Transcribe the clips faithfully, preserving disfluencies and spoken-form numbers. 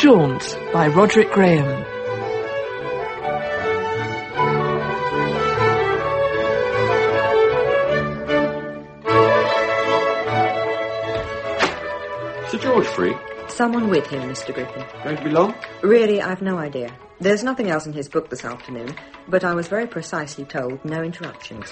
Jaunt by Roderick Graham. Sir George free? Someone with him, Mister Griffin. Going to be long? Really, I've no idea. There's nothing else in his book this afternoon, but I was very precisely told no interruptions.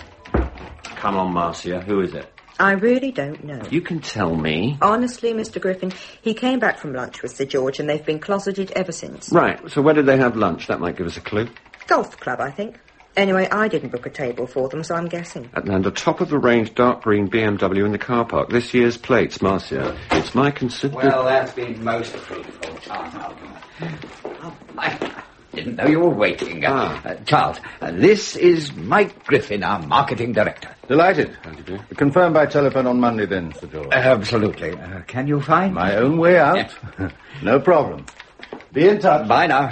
Come on, Marcia, who is it? I really don't know. You can tell me. Honestly, Mister Griffin, he came back from lunch with Sir George and they've been closeted ever since. Right, so where did they have lunch? That might give us a clue. Golf club, I think. Anyway, I didn't book a table for them, so I'm guessing. And a top-of-the-range dark green B M W in the car park. This year's plates, Marcia. It's my considered... Well, that's been most fruitful, Charles Malcolm. Oh, I didn't know you were waiting. Ah. Uh, Charles, uh, this is Mike Griffin, our marketing director. Delighted. How do you do? Confirm by telephone on Monday then, Sir George. Absolutely. Uh, can you find... My own way out? No problem. Be in touch. Bye now.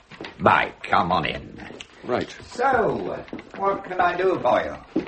Bye. Come on in. Right. So, what can I do for you?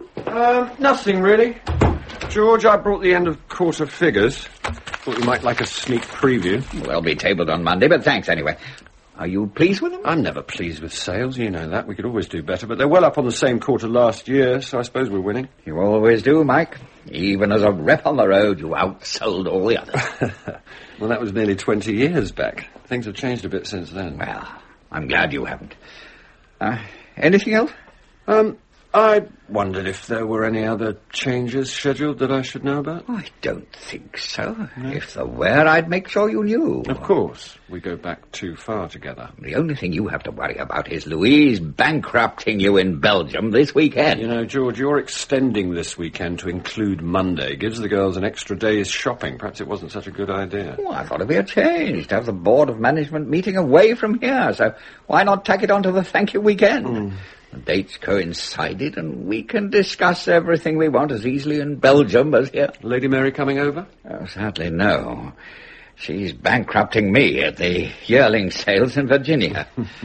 Um, nothing, really. George, I brought the end of quarter figures. Thought you might like a sneak preview. They'll be tabled on Monday, but thanks anyway. Are you pleased with them? I'm never pleased with sales, you know that. We could always do better, but they're well up on the same quarter last year, so I suppose we're winning. You always do, Mike. Even as a rep on the road, you outsold all the others. Well, that was nearly twenty years back. Things have changed a bit since then. Well, I'm glad you haven't. Uh, anything else? Um, I wondered if there were any other changes scheduled that I should know about. I don't think so. No. If there were, I'd make sure you knew. Of course. We go back too far together. The only thing you have to worry about is Louise bankrupting you in Belgium this weekend. You know, George, you're extending this weekend to include Monday. Gives the girls an extra day's shopping. Perhaps it wasn't such a good idea. Oh, I thought it'd be a change to have the Board of Management meeting away from here. So why not tack it on to the thank you weekend? Mm. The dates coincided, and we can discuss everything we want as easily in Belgium as here. Lady Mary coming over? Oh, sadly, no. She's bankrupting me at the yearling sales in Virginia.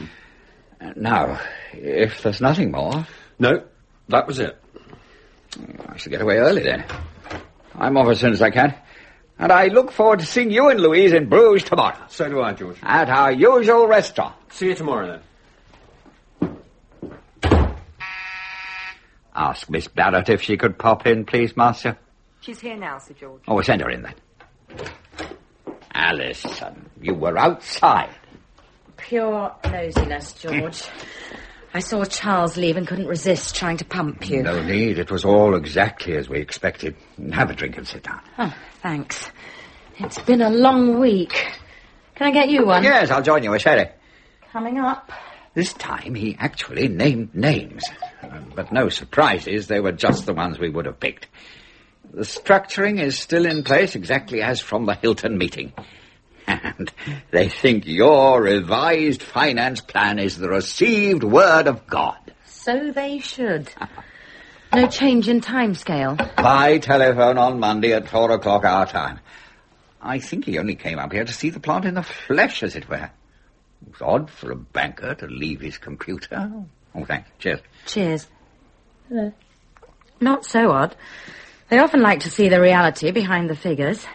Now, if there's nothing more... No, that was it. I shall get away early, then. I'm off as soon as I can. And I look forward to seeing you and Louise in Bruges tomorrow. So do I, George. At our usual restaurant. See you tomorrow, then. Ask Miss Barrett if she could pop in, please, Marcia. She's here now, Sir George. Oh, send her in, then. Alison, you were outside. Pure nosiness, George. I saw Charles leave and couldn't resist trying to pump you. No need. It was all exactly as we expected. Have a drink and sit down. Oh, thanks. It's been a long week. Can I get you one? Yes, I'll join you, a sherry. Coming up. This time he actually named names. But no surprises, they were just the ones we would have picked. The structuring is still in place exactly as from the Hilton meeting. And they think your revised finance plan is the received word of God. So they should. No change in timescale. By telephone on Monday at four o'clock our time. I think he only came up here to see the plant in the flesh, as it were. It's odd for a banker to leave his computer. Oh, thanks. Cheers. Cheers. Hello. Not so odd. They often like to see the reality behind the figures.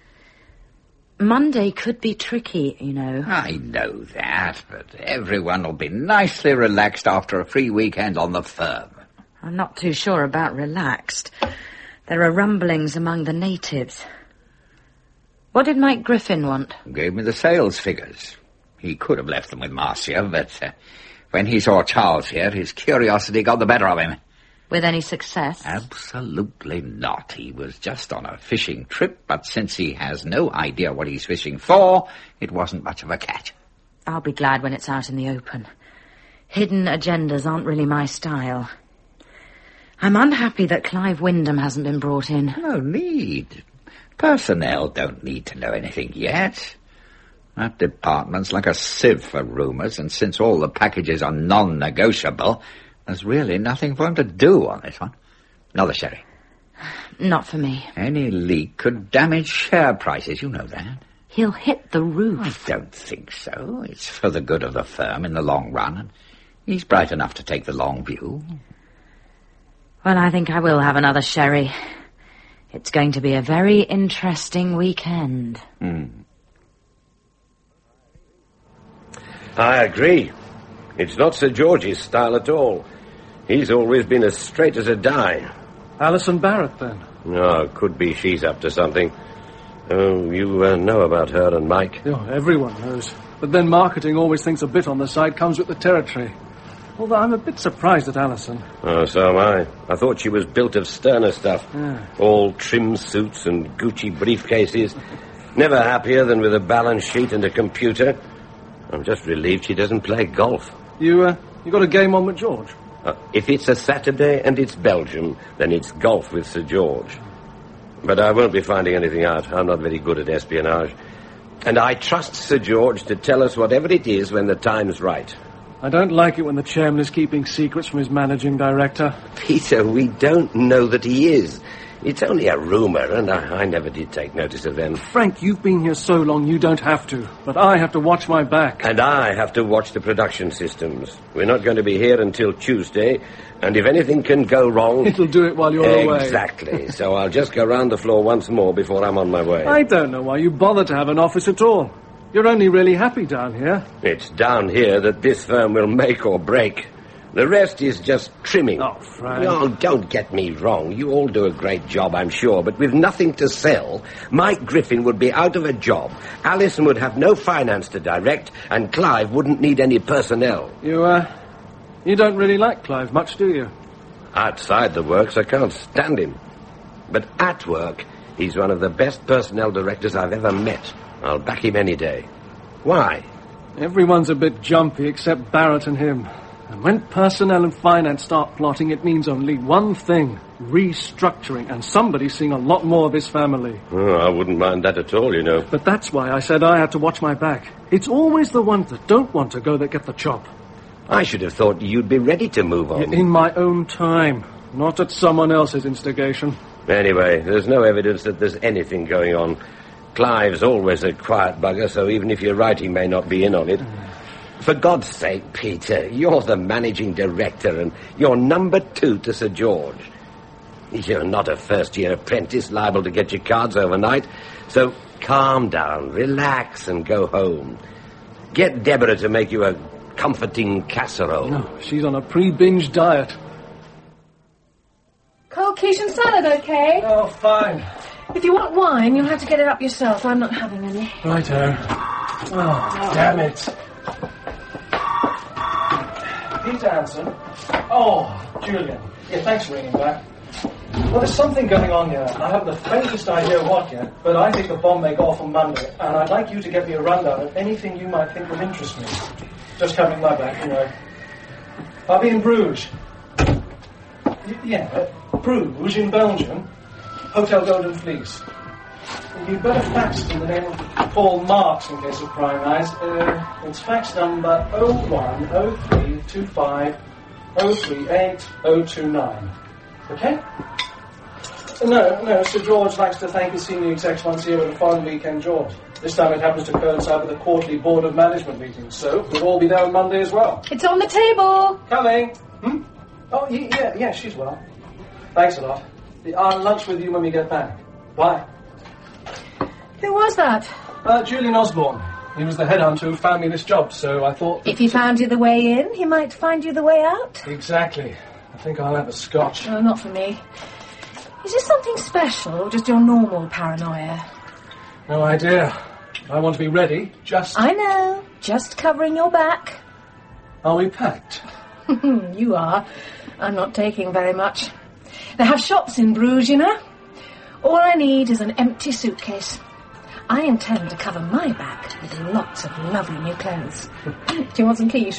Monday could be tricky, you know. I know that, but everyone will be nicely relaxed after a free weekend on the firm. I'm not too sure about relaxed. There are rumblings among the natives. What did Mike Griffin want? Gave me the sales figures. He could have left them with Marcia, but uh, when he saw Charles here, his curiosity got the better of him. With any success? Absolutely not. He was just on a fishing trip, but since he has no idea what he's fishing for, it wasn't much of a catch. I'll be glad when it's out in the open. Hidden agendas aren't really my style. I'm unhappy that Clive Wyndham hasn't been brought in. No need. Personnel don't need to know anything yet. That department's like a sieve for rumours, and since all the packages are non-negotiable, there's really nothing for him to do on this one. Another sherry. Not for me. Any leak could damage share prices, you know that. He'll hit the roof. I don't think so. It's for the good of the firm in the long run, and he's bright enough to take the long view. Well, I think I will have another sherry. It's going to be a very interesting weekend. Hmm. I agree. It's not Sir George's style at all. He's always been as straight as a die. Alison Barrett, then? Oh, could be she's up to something. Oh, you uh, know about her and Mike? Oh, everyone knows. But then marketing always thinks a bit on the side comes with the territory. Although I'm a bit surprised at Alison. Oh, so am I. I thought she was built of sterner stuff. Yeah. All trim suits and Gucci briefcases. Never happier than with a balance sheet and a computer. I'm just relieved she doesn't play golf. You, uh, you got a game on with George? Uh, if it's a Saturday and it's Belgium, then it's golf with Sir George. But I won't be finding anything out. I'm not very good at espionage. And I trust Sir George to tell us whatever it is when the time's right. I don't like it when the chairman is keeping secrets from his managing director. Peter, we don't know that he is. It's only a rumour, and I, I never did take notice of them. Frank, you've been here so long you don't have to. But I have to watch my back. And I have to watch the production systems. We're not going to be here until Tuesday, and if anything can go wrong... It'll do it while you're away. Exactly. So I'll just go round the floor once more before I'm on my way. I don't know why you bother to have an office at all. You're only really happy down here. It's down here that this firm will make or break. The rest is just trimming. Oh, Frank. No, don't get me wrong. You all do a great job, I'm sure. But with nothing to sell, Mike Griffin would be out of a job. Alison would have no finance to direct, and Clive wouldn't need any personnel. You, uh, you don't really like Clive much, do you? Outside the works, I can't stand him. But at work, he's one of the best personnel directors I've ever met. I'll back him any day. Why? Everyone's a bit jumpy except Barrett and him. And when personnel and finance start plotting, it means only one thing, restructuring, and somebody's seeing a lot more of his family. Oh, I wouldn't mind that at all, you know. But that's why I said I had to watch my back. It's always the ones that don't want to go that get the chop. I should have thought you'd be ready to move on. In my own time, not at someone else's instigation. Anyway, there's no evidence that there's anything going on. Clive's always a quiet bugger, so even if you're right, he may not be in on it. For God's sake, Peter, you're the managing director and you're number two to Sir George. You're not a first-year apprentice liable to get your cards overnight. So calm down, relax and go home. Get Deborah to make you a comforting casserole. No, she's on a pre-binge diet. Cold quiche and salad, okay? Oh, fine. If you want wine, you'll have to get it up yourself. I'm not having any. Righto. Oh, damn it. Peter Anson. Oh, Julian. Yeah, thanks for ringing back. Well, there's something going on here. I haven't the faintest idea what yet, but I think the bomb may go off on Monday, and I'd like you to get me a rundown of anything you might think would interest me. Just having my back, you know. I'll be in Bruges. Y- yeah, Bruges in Belgium. Hotel Golden Fleece. You'd better fax it in the name of Paul Marks in case of prying eyes. Uh, it's fax number oh one oh three two five oh three eight oh two nine. Okay? No, no, Sir George likes to thank his senior execs once a year with a foreign weekend jaunt. This time it happens to coincide with the quarterly board of management meetings, so we'll all be there on Monday as well. It's on the table. Coming. Hmm? Oh, y- yeah, yeah, she's well. Thanks a lot. I'll lunch with you when we get back. Bye. Who was that? Uh, Julian Osborne. He was the headhunter who found me this job, so I thought... If he found you the way in, he might find you the way out. Exactly. I think I'll have a scotch. No, not for me. Is this something special, or just your normal paranoia? No idea. I want to be ready, just... I know. Just covering your back. Are we packed? You are. I'm not taking very much. They have shops in Bruges, you know. All I need is an empty suitcase. I intend to cover my back with lots of lovely new clothes. Do you want some quiche?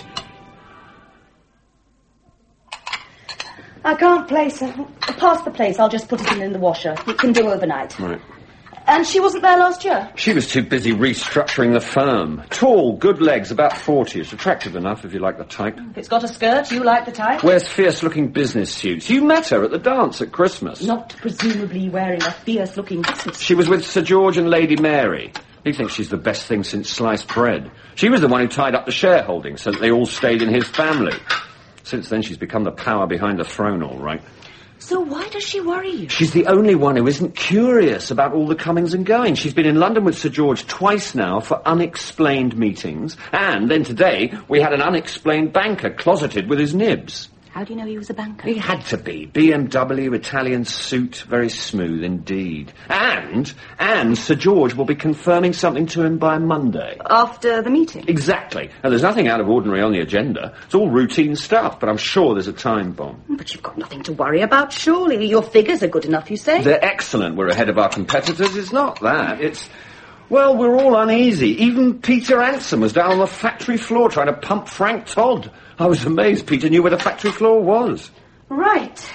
I can't place her. Past the place, I'll just put it in, in the washer. It can do overnight. Right. And she wasn't there last year? She was too busy restructuring the firm. Tall, good legs, about forty. It's attractive enough if you like the type. If it's got a skirt, you like the type? Wears fierce-looking business suits. You met her at the dance at Christmas. Not presumably wearing a fierce-looking business suit. She was with Sir George and Lady Mary. He thinks she's the best thing since sliced bread. She was the one who tied up the shareholding so that they all stayed in his family. Since then, she's become the power behind the throne, all right. So why does she worry you? She's the only one who isn't curious about all the comings and goings. She's been in London with Sir George twice now for unexplained meetings, and then today we had an unexplained banker closeted with his nibs. How do you know he was a banker? He had to be. B M W, Italian suit, very smooth indeed. And, and Sir George will be confirming something to him by Monday. After the meeting? Exactly. Now, there's nothing out of ordinary on the agenda. It's all routine stuff, but I'm sure there's a time bomb. But you've got nothing to worry about, surely. Your figures are good enough, you say? They're excellent. We're ahead of our competitors. It's not that. It's... Well, we're all uneasy. Even Peter Anson was down on the factory floor trying to pump Frank Todd. I was amazed Peter knew where the factory floor was. Right.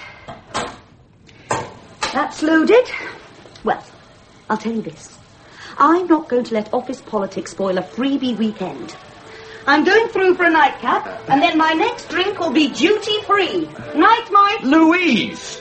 That's loaded. Well, I'll tell you this. I'm not going to let office politics spoil a freebie weekend. I'm going through for a nightcap, and then my next drink will be duty-free. Night, Mike. Louise!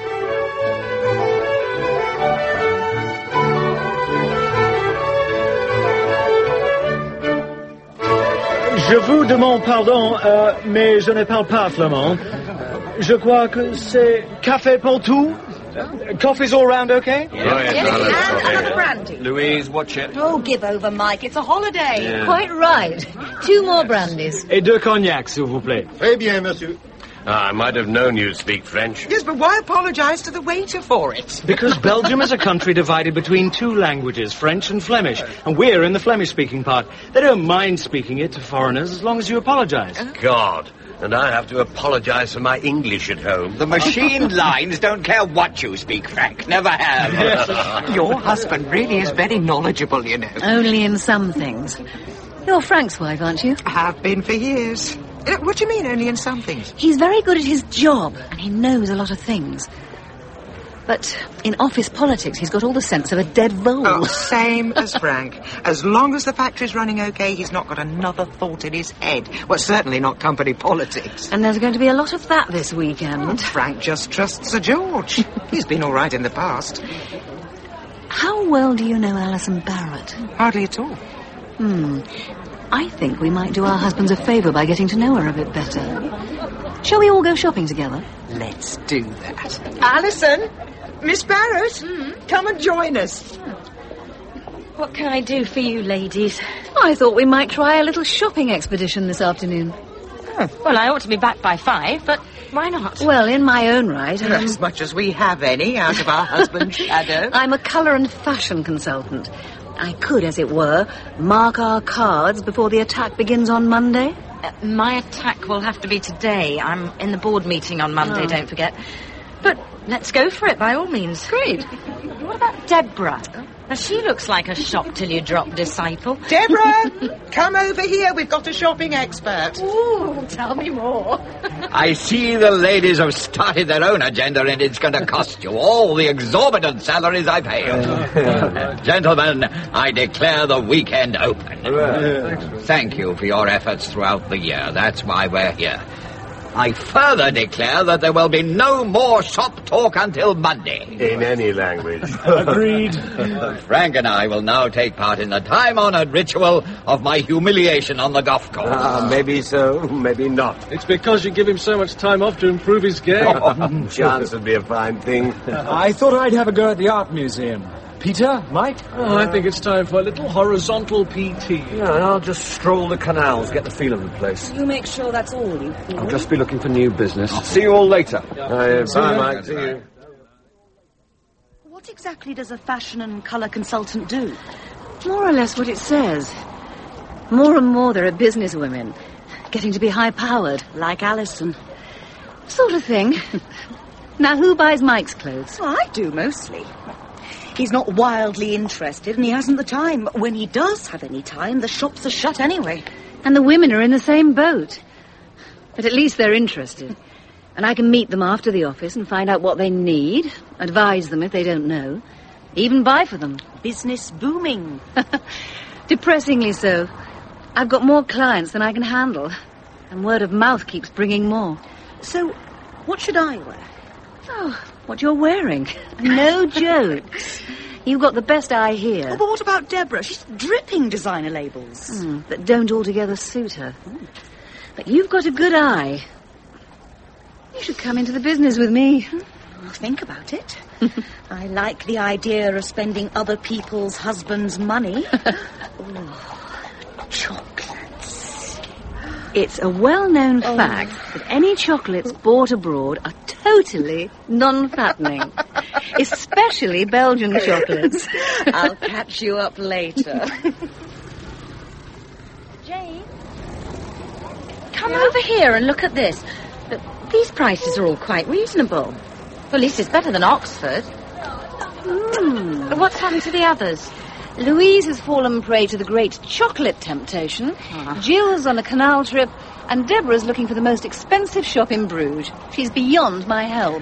Je vous demande pardon, euh, mais je ne parle pas flamand. Je crois que c'est café pour tout. Coffee's all round, okay? Yes, yes, and another brandy. Louise, watch it. Oh, give over, Mike. It's a holiday. Yeah. Quite right. Two more brandies. Et deux cognacs, s'il vous plaît. Très bien, monsieur. Ah, I might have known you'd speak French. Yes, but why apologise to the waiter for it? Because Belgium is a country divided between two languages, French and Flemish, and we're in the Flemish-speaking part. They don't mind speaking it to foreigners as long as you apologise. God, and I have to apologise for my English at home. The machine lines don't care what you speak, Frank. Never have. Your husband really is very knowledgeable, you know. Only in some things. You're Frank's wife, aren't you? I have been for years. Uh, What do you mean, only in some things? He's very good at his job, and he knows a lot of things. But in office politics, he's got all the sense of a dead vole. Oh, same as Frank. As long as the factory's running okay, he's not got another thought in his head. Well, certainly not company politics. And there's going to be a lot of that this weekend. Frank just trusts Sir George. He's been all right in the past. How well do you know Alison Barrett? Hardly at all. Hmm. I think we might do our husbands a favour by getting to know her a bit better. Shall we all go shopping together? Let's do that. Alison! Miss Barrett! Mm. Come and join us. What can I do for you, ladies? I thought we might try a little shopping expedition this afternoon. Oh, well, I ought to be back by five, but why not? Well, in my own right, I'm... As much as we have any out of our husband's shadow. I'm a colour and fashion consultant. I could, as it were, mark our cards before the attack begins on Monday. Uh, my attack will have to be today. I'm in the board meeting on Monday, Oh. don't forget. But let's go for it, by all means. Great. What about Deborah? Now, she looks like a shop-till-you-drop disciple. Deborah! Come over here. We've got a shopping expert. Ooh, tell me more. I see the ladies have started their own agenda, and it's going to cost you all the exorbitant salaries I pay you. Gentlemen, I declare the weekend open. Thank you for your efforts throughout the year. That's why we're here. I further declare that there will be no more shop talk until Monday. In any language. Agreed. Frank and I will now take part in the time-honored ritual of my humiliation on the golf course. Ah, maybe so, maybe not. It's because you give him so much time off to improve his game. Chance would be a fine thing. I thought I'd have a go at the art museum. Peter, Mike? Oh, I think it's time for a little horizontal P T. Yeah, and I'll just stroll the canals, get the feel of the place. You make sure that's all you feel. I'll just be looking for new business. See you all later. Uh, bye, Mike. See you. What exactly does a fashion and colour consultant do? More or less what it says. More and more there are business women getting to be high-powered. Like Alison. Sort of thing. Now, who buys Mike's clothes? Well, I do, mostly. He's not wildly interested, and he hasn't the time. When he does have any time, the shops are shut anyway. And the women are in the same boat. But at least they're interested. And I can meet them after the office and find out what they need, advise them if they don't know, even buy for them. Business booming. Depressingly so. I've got more clients than I can handle. And word of mouth keeps bringing more. So, what should I wear? Oh, what you're wearing. No jokes. You've got the best eye here. Oh, but what about Deborah? She's dripping designer labels. Mm, that don't altogether suit her. But you've got a good eye. You should come into the business with me. I'll think about it. I like the idea of spending other people's husbands' money. Ooh, chocolates. It's a well-known Oh. fact that any chocolates bought abroad are totally non-fattening. Especially Belgian chocolates. I'll catch you up later. Jane, come over here and look at this. Look, these prices are all quite reasonable. Well, at least it's better than Oxford. Hmm. But what's happened to the others? Louise has fallen prey to the great chocolate temptation. Jill's on a canal trip. And Deborah's looking for the most expensive shop in Bruges. She's beyond my help.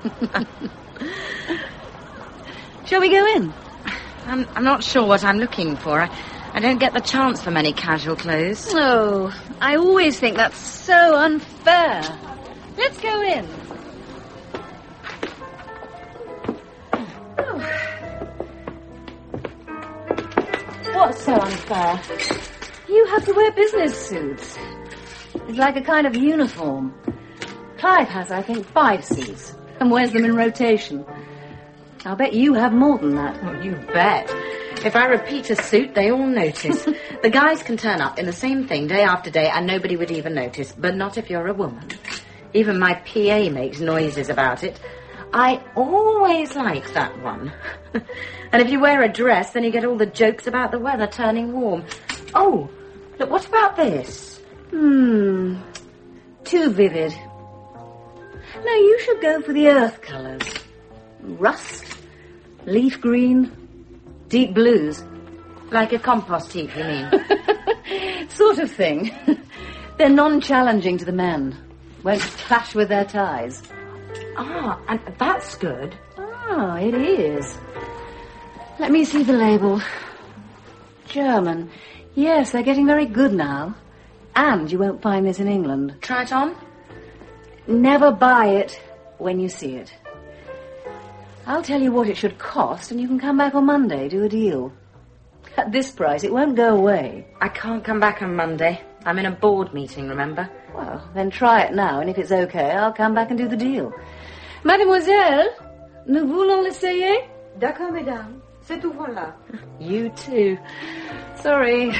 Shall we go in? I'm, I'm not sure what I'm looking for. I, I don't get the chance for many casual clothes. Oh, I always think that's so unfair. Let's go in. What's so unfair? You have to wear business suits. It's like a kind of uniform. Clive has, I think, five suits and wears them in rotation. I'll bet you have more than that. Well, you bet. If I repeat a suit, they all notice. The guys can turn up in the same thing day after day and nobody would even notice, but not if you're a woman. Even my P A makes noises about it. I always like that one. And if you wear a dress, then you get all the jokes about the weather turning warm. Oh, look, what about this? Hmm, too vivid. No, you should go for the earth colours. Rust, leaf green, deep blues. Like a compost heap, you mean? Sort of thing. They're non-challenging to the men. Won't clash with their ties. Ah, and that's good. Ah, it is. Let me see the label. German. Yes, they're getting very good now. And you won't find this in England. Try it on? Never buy it when you see it. I'll tell you what it should cost, and you can come back on Monday, do a deal. At this price, it won't go away. I can't come back on Monday. I'm in a board meeting, remember? Well, then try it now, and if it's okay, I'll come back and do the deal. Mademoiselle, nous voulons l'essayer? D'accord, mesdames. C'est tout voilà. You too. Sorry.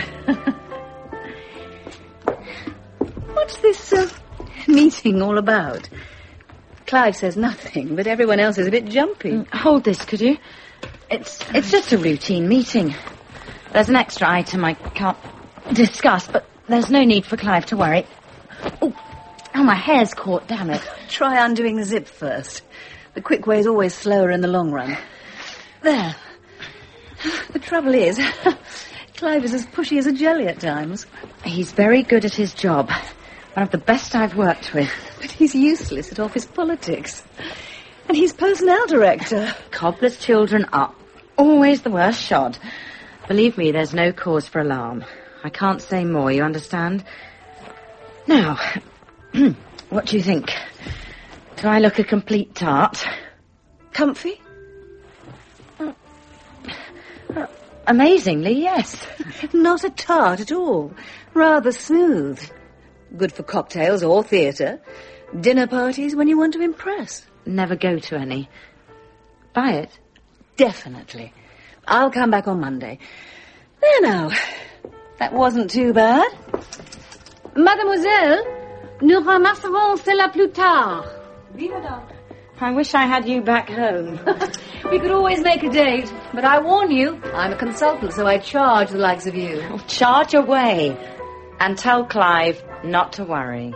What's this uh, meeting all about? Clive says nothing, but everyone else is a bit jumpy. Mm, hold this, could you? It's it's just a routine meeting. There's an extra item I can't discuss, but there's no need for Clive to worry. Oh, oh, my hair's caught, damn it. Try undoing the zip first. The quick way is always slower in the long run. There. The trouble is, Clive is as pushy as a jelly at times. He's very good at his job. One of the best I've worked with. But he's useless at office politics. And he's personnel director. Cobbler's children are always the worst shod. Believe me, there's no cause for alarm. I can't say more, you understand? Now, what do you think? Do I look a complete tart? Comfy? Uh, uh, amazingly, yes. Not a tart at all. Rather smooth. Good for cocktails or theatre. Dinner parties when you want to impress. Never go to any. Buy it? Definitely. I'll come back on Monday. There now. That wasn't too bad. Mademoiselle, nous ramasserons cela plus tard. Oui, madame. I wish I had you back home. We could always make a date, but I warn you, I'm a consultant, so I charge the likes of you. Oh, charge away. And tell Clive not to worry.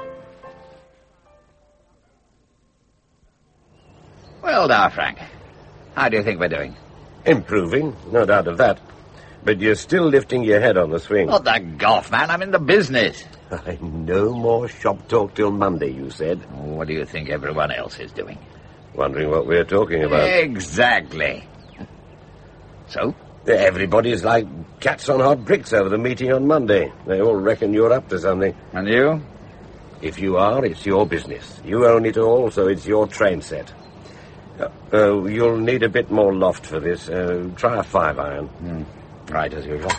Well, now, Frank, how do you think we're doing? Improving, no doubt of that. But you're still lifting your head on the swing. Not the golf, man. I'm in the business. No more shop talk till Monday, you said. What do you think everyone else is doing? Wondering what we're talking about. Exactly. So? Everybody's like cats on hot bricks over the meeting on Monday. They all reckon you're up to something. And you? If you are, it's your business. You own it all, so it's your train set. Uh, uh, you'll need a bit more loft for this. Uh, try a five iron. Hmm. Right, as usual.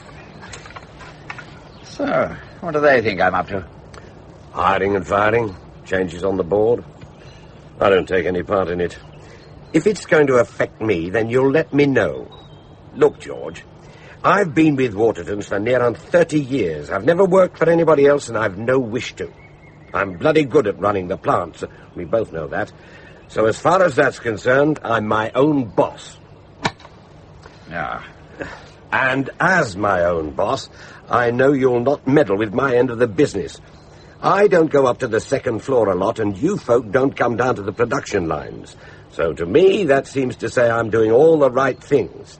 So, what do they think I'm up to? Hiring and firing, changes on the board. I don't take any part in it. If it's going to affect me, then you'll let me know. Look, George, I've been with Waterton's for near on thirty years. I've never worked for anybody else, and I've no wish to. I'm bloody good at running the plants. We both know that. So as far as that's concerned, I'm my own boss. Yeah. And as my own boss, I know you'll not meddle with my end of the business. I don't go up to the second floor a lot, and you folk don't come down to the production lines. So to me, that seems to say I'm doing all the right things.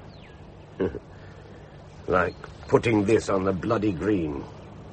Like putting this on the bloody green.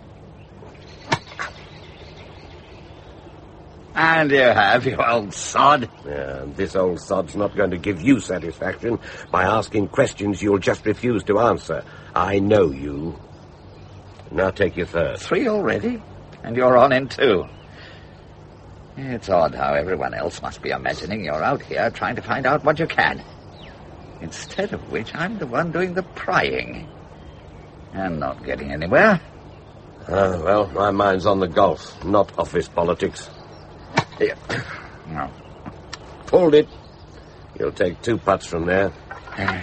And you have, you old sod. Yeah, and this old sod's not going to give you satisfaction by asking questions you'll just refuse to answer. I know you. Now take your third. Three already? And you're on in two. It's odd how everyone else must be imagining you're out here trying to find out what you can. Instead of which, I'm the one doing the prying. And not getting anywhere. Ah, well, my mind's on the golf, not office politics. Here. No. Pulled it. You'll take two putts from there. Uh,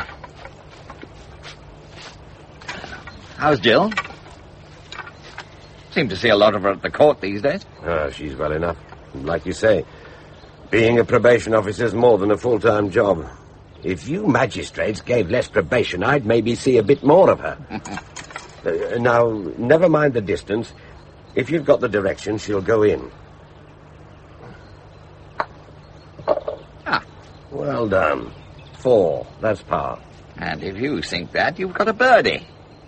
how's Jill? Seem to see a lot of her at the court these days. Ah, she's well enough. Like you say, being a probation officer's more than a full-time job. If you magistrates gave less probation, I'd maybe see a bit more of her. uh, now, never mind the distance. If you've got the direction, she'll go in. Ah. Well done. Four. That's par. And if you think that, you've got a birdie.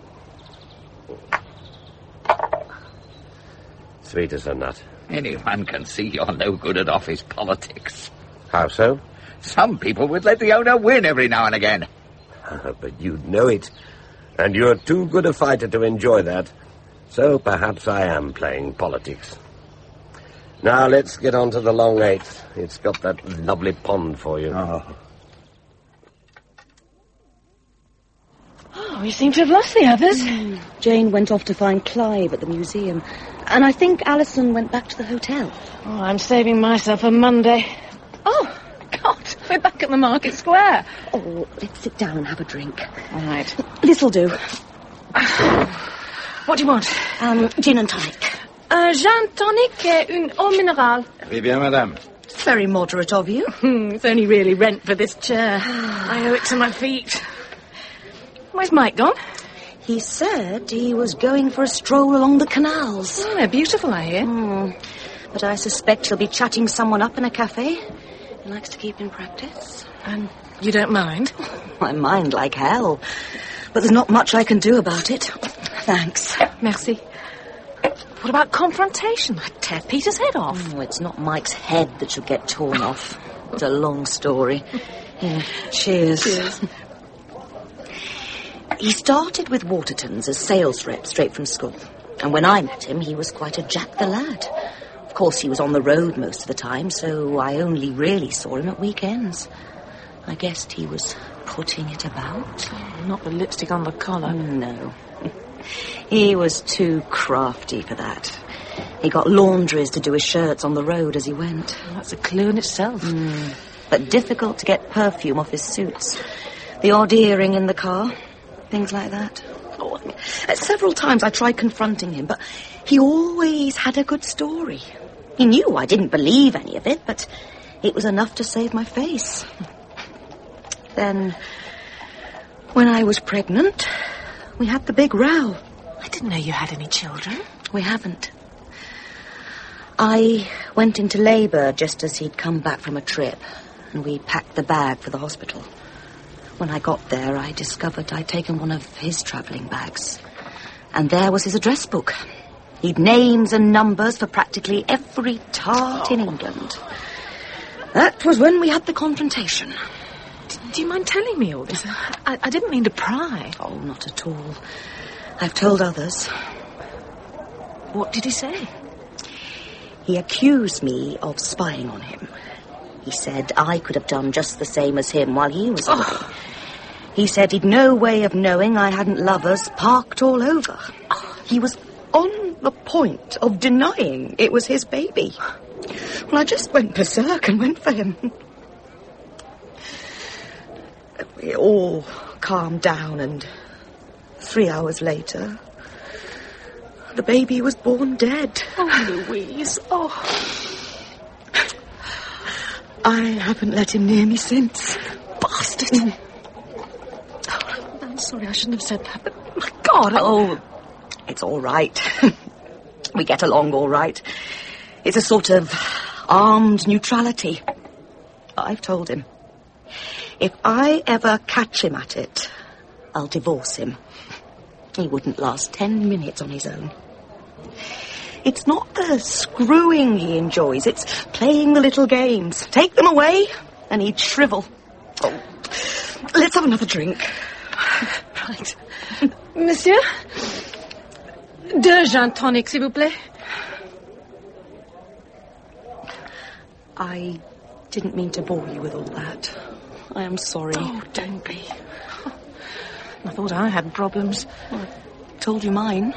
Sweet as a nut. Anyone can see you're no good at office politics. How so? Some people would let the owner win every now and again. But you'd know it. And you're too good a fighter to enjoy that. So perhaps I am playing politics. Now let's get on to the long eight. It's got that lovely pond for you. Oh. Oh, we seem to have lost the others. Mm. Jane went off to find Clive at the museum. And I think Alison went back to the hotel. Oh, I'm saving myself for Monday. Oh, God, we're back at the Market Square. Oh, let's sit down and have a drink. All right. This'll do. What do you want? Um, gin and tonic. Un gin tonic et une eau minérale. Eh bien, madame. It's very moderate of you. It's only really rent for this chair. I owe it to my feet. Where's Mike gone? He said he was going for a stroll along the canals. Oh, they're beautiful, I hear. Mm. But I suspect he'll be chatting someone up in a cafe. He likes to keep in practice. And you don't mind? I mind like hell. But there's not much I can do about it. Thanks. Merci. What about confrontation? I'd tear Peter's head off. Oh, it's not Mike's head that should get torn off. It's a long story. Yeah, cheers. Cheers. He started with Waterton's as sales rep straight from school. And when I met him, he was quite a Jack the Lad. Of course, he was on the road most of the time, so I only really saw him at weekends. I guessed he was putting it about. Oh, not the lipstick on the collar. No. He was too crafty for that. He got laundries to do his shirts on the road as he went. Well, that's a clue in itself. Mm. But difficult to get perfume off his suits. The odd earring in the car. Things like that. Oh, uh, several times I tried confronting him, but he always had a good story. He knew I didn't believe any of it, but it was enough to save my face. Then, when I was pregnant, we had the big row. I didn't know you had any children. We haven't. I went into labour just as he'd come back from a trip, and we packed the bag for the hospital. When I got there, I discovered I'd taken one of his travelling bags. And there was his address book. He'd names and numbers for practically every tart in England. That was when we had the confrontation. D- do you mind telling me all this? I, I didn't mean to pry. Oh, not at all. I've told others. What did he say? He accused me of spying on him. He said I could have done just the same as him while he was away. Oh. He said he'd no way of knowing I hadn't lovers parked all over. Oh. He was on the point of denying it was his baby. Well, I just went berserk and went for him. it all calmed down, and three hours later, the baby was born dead. Oh, Louise. Oh. I haven't let him near me since. Bastard. Mm. Oh, I'm sorry, I shouldn't have said that, but my God. I... Oh, it's all right. We get along all right. It's a sort of armed neutrality. I've told him. If I ever catch him at it, I'll divorce him. He wouldn't last ten minutes on his own. It's not the screwing he enjoys, it's playing the little games. Take them away, and he'd shrivel. Oh, let's have another drink. Right. Monsieur? Deux gin tonic, s'il vous plaît. I didn't mean to bore you with all that. I am sorry. Oh, don't be. I thought I had problems. Well, I told you mine.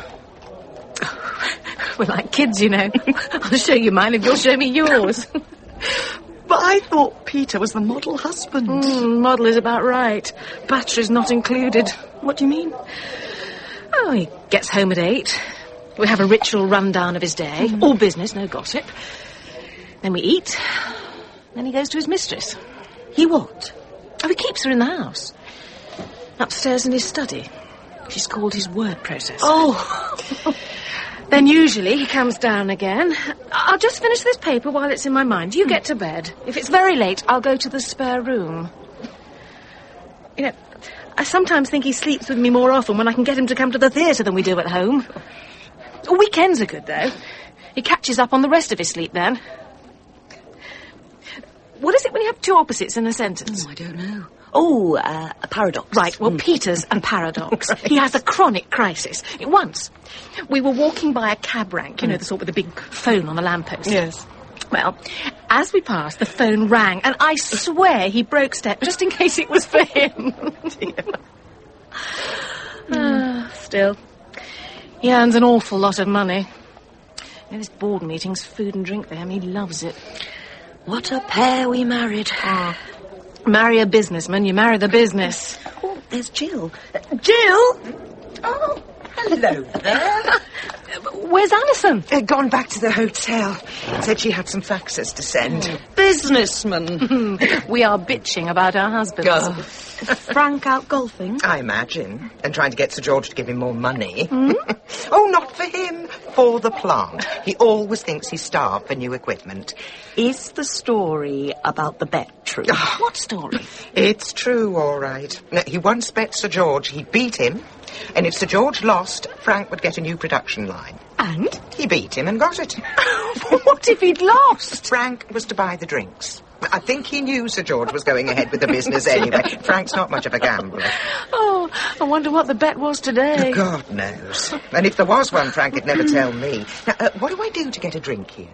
We're like kids, you know. I'll show you mine if you'll show me yours. But I thought Peter was the model husband. Mm, model is about right. Batteries not included. What do you mean? Oh, he gets home at eight. We have a ritual rundown of his day. Mm. All business, no gossip. Then we eat. Then he goes to his mistress. He what? Oh, he keeps her in the house. Upstairs in his study. She's called his word processor. Oh. Then usually he comes down again. I'll just finish this paper while it's in my mind. You get to bed. If it's very late, I'll go to the spare room. You know, I sometimes think he sleeps with me more often when I can get him to come to the theatre than we do at home. Weekends are good, though. He catches up on the rest of his sleep then. What is it when you have two opposites in a sentence? Oh, I don't know. Oh, uh, a paradox. Right, well, mm. Peter's a paradox. Right. He has a chronic crisis. Once, we were walking by a cab rank, you know, the sort with the big phone on the lamppost. Yes. Well, as we passed, the phone rang, and I swear he broke step, just in case it was for him. uh, still, he earns an awful lot of money. You know, this board meeting's food and drink for him. He loves it. What a pair we married. Oh. Marry a businessman, you marry the business. Oh, there's Jill. Uh, Jill? Oh, hello there. Where's Alison? Uh, gone back to the hotel. Said she had some faxes to send. Oh, businessman. We are bitching about our husbands. Oh. Frank out golfing? I imagine. And trying to get Sir George to give him more money. Mm? Oh, not for him. For the plant. He always thinks he's starved for new equipment. Is the story about the bet true? Oh, what story? It's true, all right. Now, he once bet Sir George he'd beat him, and if Sir George lost, Frank would get a new production line. And? He beat him and got it. What if he'd lost? Frank was to buy the drinks. I think he knew Sir George was going ahead with the business anyway. Frank's not much of a gambler. Oh, I wonder what the bet was today. God knows. And if there was one, Frank would never tell me. Now, uh, what do I do to get a drink here?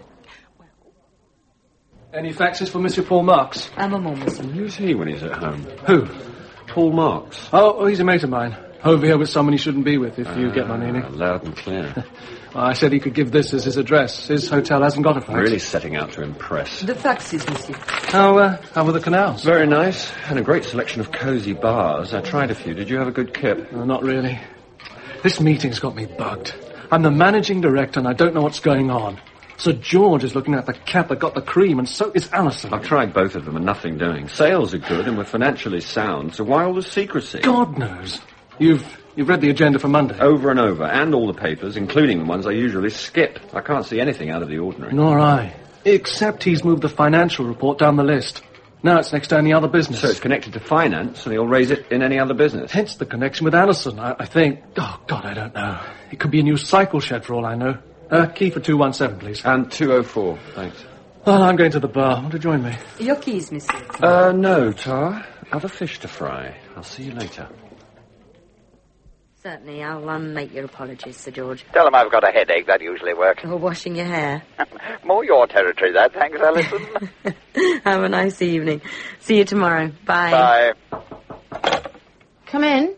Any faxes for Monsieur Paul Marx? I'm a moment, monsieur. Who's he when he's at home? Who? Paul Marx. Oh, oh, he's a mate of mine. Over here with someone he shouldn't be with, if uh, you get my meaning. Loud and clear. I said he could give this as his address. His hotel hasn't got a fax. Really setting out to impress. The faxes, monsieur. How, uh, how were the canals? Very nice. And a great selection of cosy bars. I tried a few. Did you have a good kip? No, not really. This meeting's got me bugged. I'm the managing director and I don't know what's going on. Sir George is looking at the cat that got the cream, and so is Alison. I've tried both of them and nothing doing. Sales are good and we're financially sound, so why all the secrecy? God knows. You've you've read the agenda for Monday? Over and over, and all the papers, including the ones I usually skip. I can't see anything out of the ordinary. Nor I. Except he's moved the financial report down the list. Now it's next to any other business. So it's connected to finance, and he'll raise it in any other business. Hence the connection with Alison, I, I think. Oh, God, I don't know. It could be a new cycle shed for all I know. Uh, key for two one seven, please. And two oh four, thanks. Well, I'm going to the bar. Want to join me? Your keys, monsieur. Uh, no, Tar. Other fish to fry. I'll see you later. Certainly, I'll um, make your apologies, Sir George. Tell them I've got a headache. That usually works. Or washing your hair. More your territory, that. Thanks, Alison. Have a nice evening. See you tomorrow. Bye. Bye. Come in.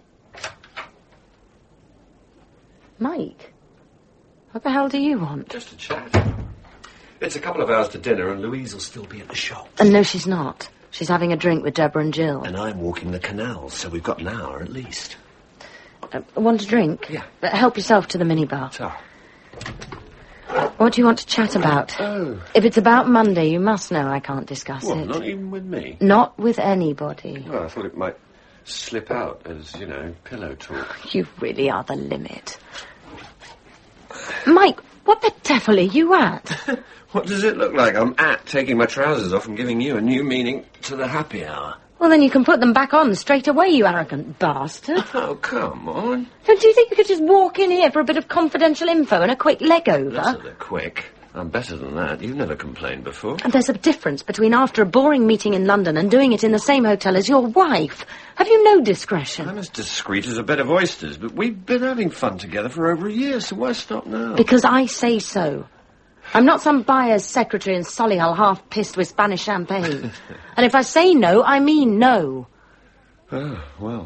Mike, what the hell do you want? Just a chat. It's a couple of hours to dinner and Louise will still be at the shop. Uh, no, she's not. She's having a drink with Deborah and Jill. And I'm walking the canals, so we've got an hour at least. Uh, want a drink? Yeah. Uh, help yourself to the minibar. So. What do you want to chat about? Oh. If it's about Monday, you must know I can't discuss What, it. not even with me? Not with anybody. Well, I thought it might slip out as, you know, pillow talk. You really are the limit. Mike, what the devil are you at? What does it look like? I'm at taking my trousers off and giving you a new meaning to the happy hour. Well, then you can put them back on straight away, you arrogant bastard. Oh, come on. Don't you think you could just walk in here for a bit of confidential info and a quick leg over? That's a bit quick. I'm better than that. You've never complained before. And there's a difference between after a boring meeting in London and doing it in the same hotel as your wife. Have you no discretion? I'm as discreet as a bed of oysters, but we've been having fun together for over a year, so why stop now? Because I say so. I'm not some buyer's secretary in Solihull half-pissed with Spanish champagne. And if I say no, I mean no. Oh, well.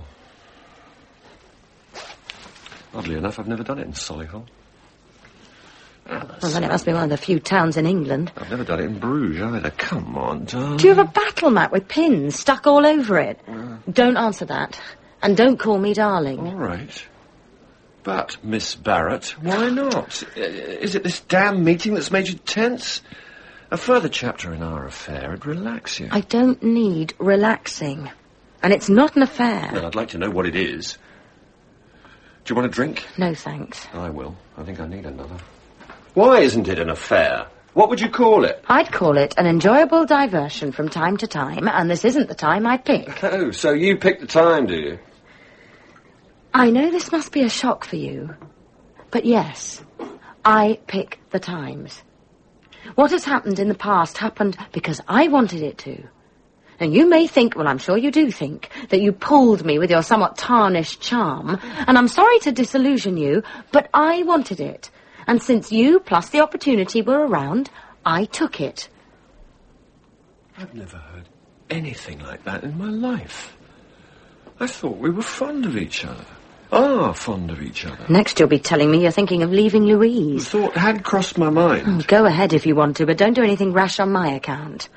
Oddly enough, I've never done it in Solihull. Well, then it must be one of the few towns in England. I've never done it in Bruges either. Come on, darling. Do you have a battle map with pins stuck all over it? Uh, don't answer that. And don't call me darling. All right. But, Miss Barrett, why not? Is it this damn meeting that's made you tense? A further chapter in our affair would relax you. I don't need relaxing. And it's not an affair. Well, I'd like to know what it is. Do you want a drink? No, thanks. I will. I think I need another. Why isn't it an affair? What would you call it? I'd call it an enjoyable diversion from time to time, and this isn't the time I pick. Oh, so you pick the time, do you? I know this must be a shock for you, but yes, I pick the times. What has happened in the past happened because I wanted it to. And you may think, well, I'm sure you do think, that you pulled me with your somewhat tarnished charm, and I'm sorry to disillusion you, but I wanted it. And since you plus the opportunity were around, I took it. I've never heard anything like that in my life. I thought we were fond of each other. Are fond of each other. Next you'll be telling me you're thinking of leaving Louise. The thought had crossed my mind. Oh, go ahead if you want to, but don't do anything rash on my account.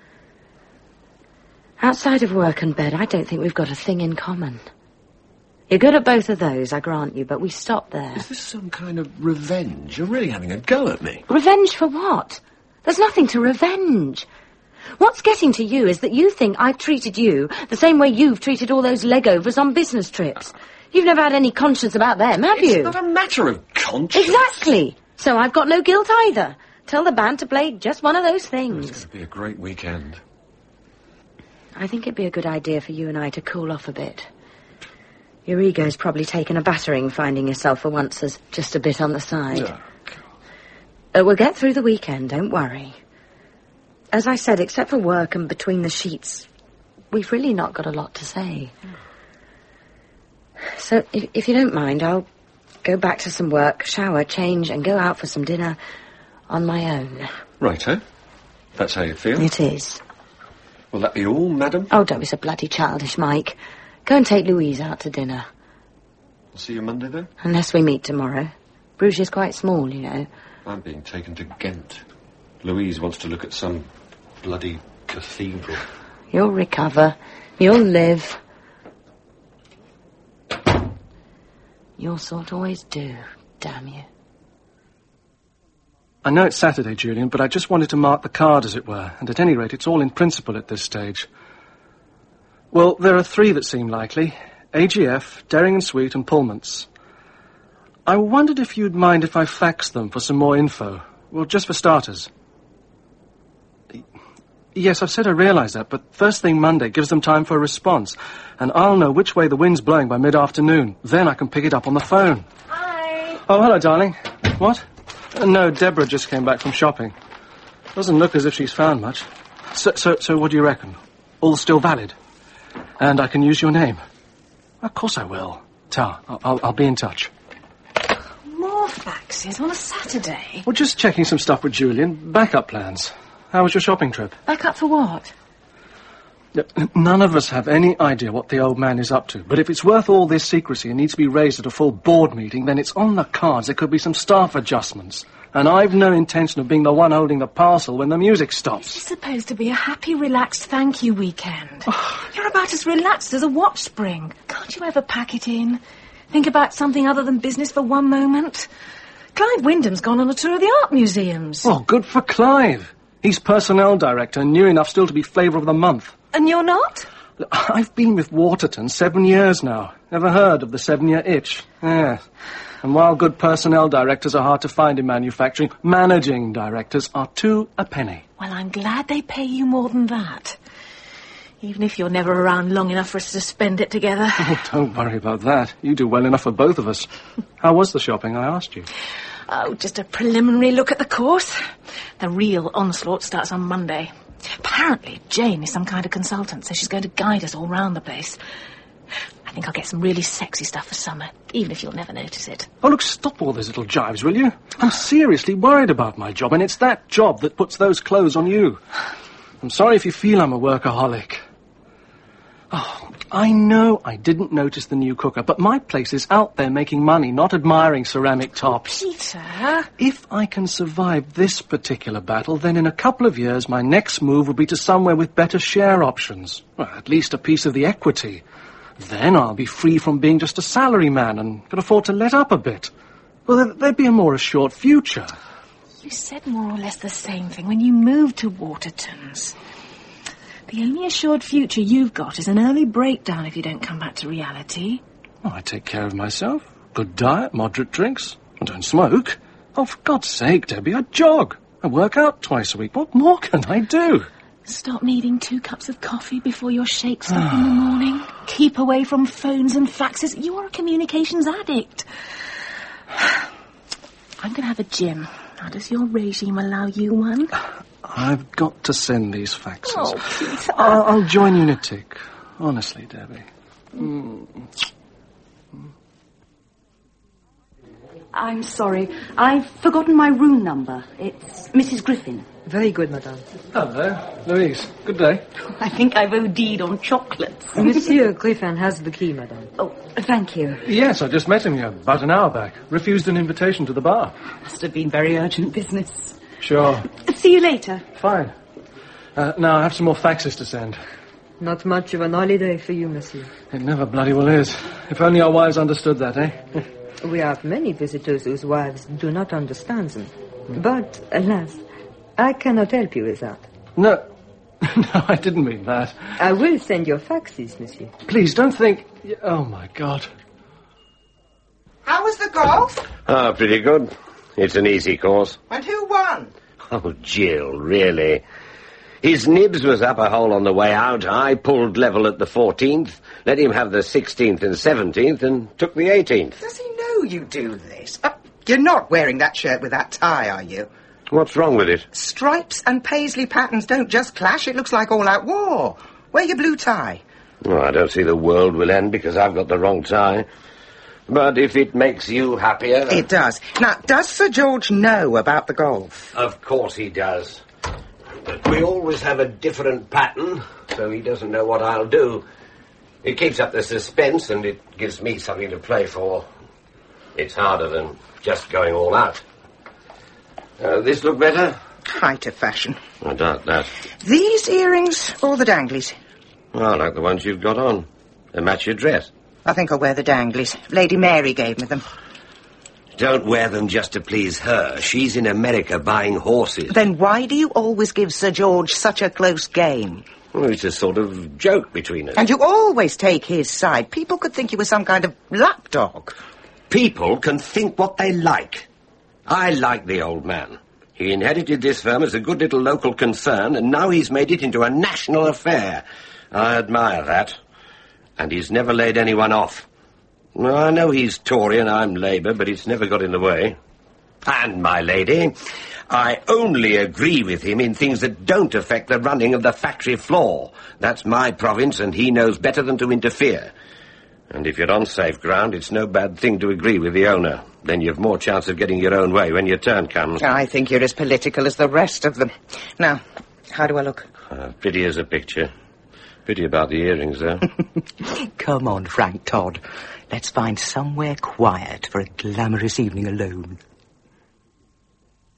Outside of work and bed, I don't think we've got a thing in common. You're good at both of those, I grant you, but we stop there. Is this some kind of revenge? You're really having a go at me. Revenge for what? There's nothing to revenge. What's getting to you is that you think I've treated you the same way you've treated all those legovers on business trips. You've never had any conscience about them, have it's you? It's not a matter of conscience. Exactly. So I've got no guilt either. Tell the band to play just one of those things. It's going to be a great weekend. I think it'd be a good idea for you and I to cool off a bit. Your ego's probably taken a battering finding yourself for once as just a bit on the side. Oh, uh, we'll get through the weekend, don't worry. As I said, except for work and between the sheets, we've really not got a lot to say. So, if, if you don't mind, I'll go back to some work, shower, change, and go out for some dinner on my own. Righto. That's how you feel? It is. Will that be all, madam? Oh, don't be so bloody childish, Mike. Go and take Louise out to dinner. I'll see you Monday, then? Unless we meet tomorrow. Bruges is quite small, you know. I'm being taken to Ghent. Louise wants to look at some bloody cathedral. You'll recover. You'll live. Your sort always do, damn you. I know it's Saturday, Julian, but I just wanted to mark the card, as it were, and at any rate, it's all in principle at this stage. Well, there are three that seem likely. A G F, Daring and Sweet, and Pullmans. I wondered if you'd mind if I faxed them for some more info. Well, just for starters. Yes, I've said I realise that, but first thing Monday gives them time for a response, and I'll know which way the wind's blowing by mid-afternoon. Then I can pick it up on the phone. Hi. Oh, hello, darling. What? Uh, no, Deborah just came back from shopping. Doesn't look as if she's found much. So, so, so what do you reckon? All still valid? And I can use your name? Of course I will. Ta, I'll, I'll, I'll be in touch. More faxes on a Saturday? Well, just checking some stuff with Julian. Backup plans. How was your shopping trip? Back up for what? None of us have any idea what the old man is up to, but if it's worth all this secrecy and needs to be raised at a full board meeting, then it's on the cards there could be some staff adjustments. And I've no intention of being the one holding the parcel when the music stops. It's supposed to be a happy, relaxed thank you weekend. You're about as relaxed as a watch spring. Can't you ever pack it in? Think about something other than business for one moment? Clive Wyndham's gone on a tour of the art museums. Oh, good for Clive. He's personnel director and new enough still to be flavour of the month. And you're not? I've been with Waterton seven years now. Never heard of the seven-year itch? Yeah. And while good personnel directors are hard to find in manufacturing, managing directors are two a penny. Well, I'm glad they pay you more than that. Even if you're never around long enough for us to spend it together. Oh, don't worry about that. You do well enough for both of us. How was the shopping, I asked you? Oh, just a preliminary look at the course. The real onslaught starts on Monday. Apparently, Jane is some kind of consultant, so she's going to guide us all round the place. I think I'll get some really sexy stuff for summer, even if you'll never notice it. Oh, look, stop all those little jibes, will you? I'm seriously worried about my job, and it's that job that puts those clothes on you. I'm sorry if you feel I'm a workaholic. Oh, I know I didn't notice the new cooker, but my place is out there making money, not admiring ceramic tops. Peter! If I can survive this particular battle, then in a couple of years my next move will be to somewhere with better share options. Well, at least a piece of the equity. Then I'll be free from being just a salaryman and can afford to let up a bit. Well, there'd be a more assured future. You said more or less the same thing when you moved to Waterton's. The only assured future you've got is an early breakdown if you don't come back to reality. Oh, I take care of myself. Good diet, moderate drinks. I don't smoke. Oh, for God's sake, Debbie, I jog. I work out twice a week. What more can I do? Stop needing two cups of coffee before your shake stop in the morning. Keep away from phones and faxes. You're a communications addict. I'm going to have a gym. How does your regime allow you one? I've got to send these faxes. Oh, Peter. I'll, I'll join you in a tick. Honestly, Debbie. Mm. I'm sorry. I've forgotten my room number. It's Missus Griffin. Very good, madame. Hello, Louise. Good day. I think I've OD'd on chocolates. Monsieur Griffin has the key, madame. Oh, thank you. Yes, I just met him here about an hour back. Refused an invitation to the bar. Must have been very urgent business. Sure. See you later. Fine. Uh, now, I have some more faxes to send. Not much of an holiday for you, monsieur. It never bloody well is. If only our wives understood that, eh? We have many visitors whose wives do not understand them. But, alas, I cannot help you with that. No. No, I didn't mean that. I will send your faxes, monsieur. Please, don't think... Oh, my God. How was the golf? Ah, pretty good. It's an easy course. And who won? Oh, Jill, really. His nibs was up a hole on the way out. I pulled level at the fourteenth, let him have the sixteenth and seventeenth, and took the eighteenth. Does he know you do this? Uh, you're not wearing that shirt with that tie, are you? What's wrong with it? Stripes and paisley patterns don't just clash. It looks like all-out war. Wear your blue tie. Oh, I don't see the world will end because I've got the wrong tie. But if it makes you happier... It does. Now, does Sir George know about the golf? Of course he does. But we always have a different pattern, so he doesn't know what I'll do. It keeps up the suspense, and it gives me something to play for. It's harder than just going all out. Uh, this look better? Height of fashion. I doubt that. These earrings or the danglies? Oh, I like the ones you've got on. They match your dress. I think I'll wear the danglies. Lady Mary gave me them. Don't wear them just to please her. She's in America buying horses. Then why do you always give Sir George such a close game? Well, it's a sort of joke between us. And you always take his side. People could think you were some kind of lapdog. People can think what they like. I like the old man. He inherited this firm as a good little local concern, and now he's made it into a national affair. I admire that. And he's never laid anyone off. Well, I know he's Tory and I'm Labour, but it's never got in the way. And, my lady, I only agree with him in things that don't affect the running of the factory floor. That's my province, and he knows better than to interfere. And if you're on safe ground, it's no bad thing to agree with the owner. Then you've more chance of getting your own way when your turn comes. I think you're as political as the rest of them. Now, how do I look? Uh, pretty as a picture. Pity about the earrings, though. Come on, Frank Todd. Let's find somewhere quiet for a glamorous evening alone.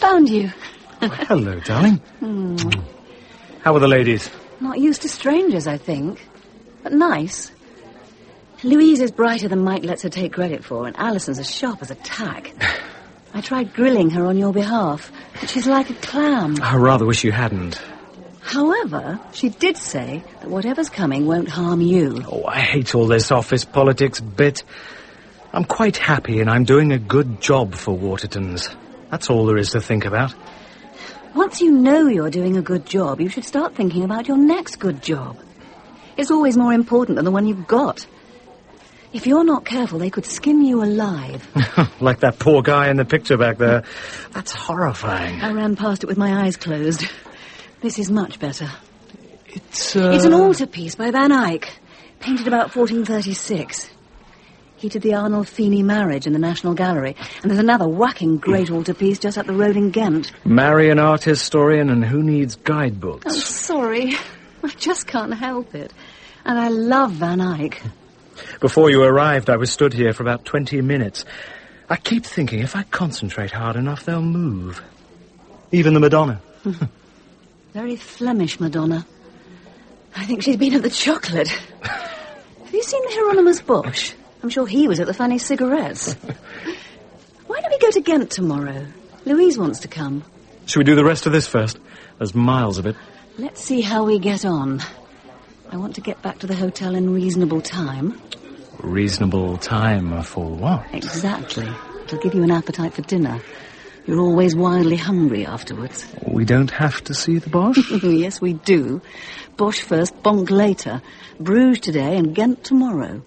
found you. Hello, darling. Mm. How are the ladies? Not used to strangers, I think. But nice. Louise is brighter than Mike lets her take credit for, and Alison's as sharp as a tack. I tried grilling her on your behalf, but she's like a clam. I rather wish you hadn't. However, she did say that whatever's coming won't harm you. Oh, I hate all this office politics bit. I'm quite happy and I'm doing a good job for Watertons. That's all there is to think about. Once you know you're doing a good job, you should start thinking about your next good job. It's always more important than the one you've got. If you're not careful, they could skin you alive. Like that poor guy in the picture back there. That's horrifying. I ran past it with my eyes closed. This is much better. It's, uh... It's an altarpiece by Van Eyck, painted about fourteen thirty-six. He did the Arnold Feeney marriage in the National Gallery, and there's another whacking great altarpiece just up the road in Ghent. Marry an art historian, and who needs guidebooks? I'm sorry. I just can't help it. And I love Van Eyck. Before you arrived, I was stood here for about twenty minutes. I keep thinking if I concentrate hard enough, they'll move. Even the Madonna. Very Flemish Madonna. I think she's been at the chocolate. Have you seen the Hieronymus Bosch? I'm sure he was at the Fanny Cigarettes. Why don't we go to Ghent tomorrow? Louise wants to come. Should we do the rest of this first? There's miles of it. Let's see how we get on. I want to get back to the hotel in reasonable time. Reasonable time for what? Exactly. It'll give you an appetite for dinner. You're always wildly hungry afterwards. We don't have to see the Bosch? Yes, we do. Bosch first, Bonk later. Bruges today and Ghent tomorrow.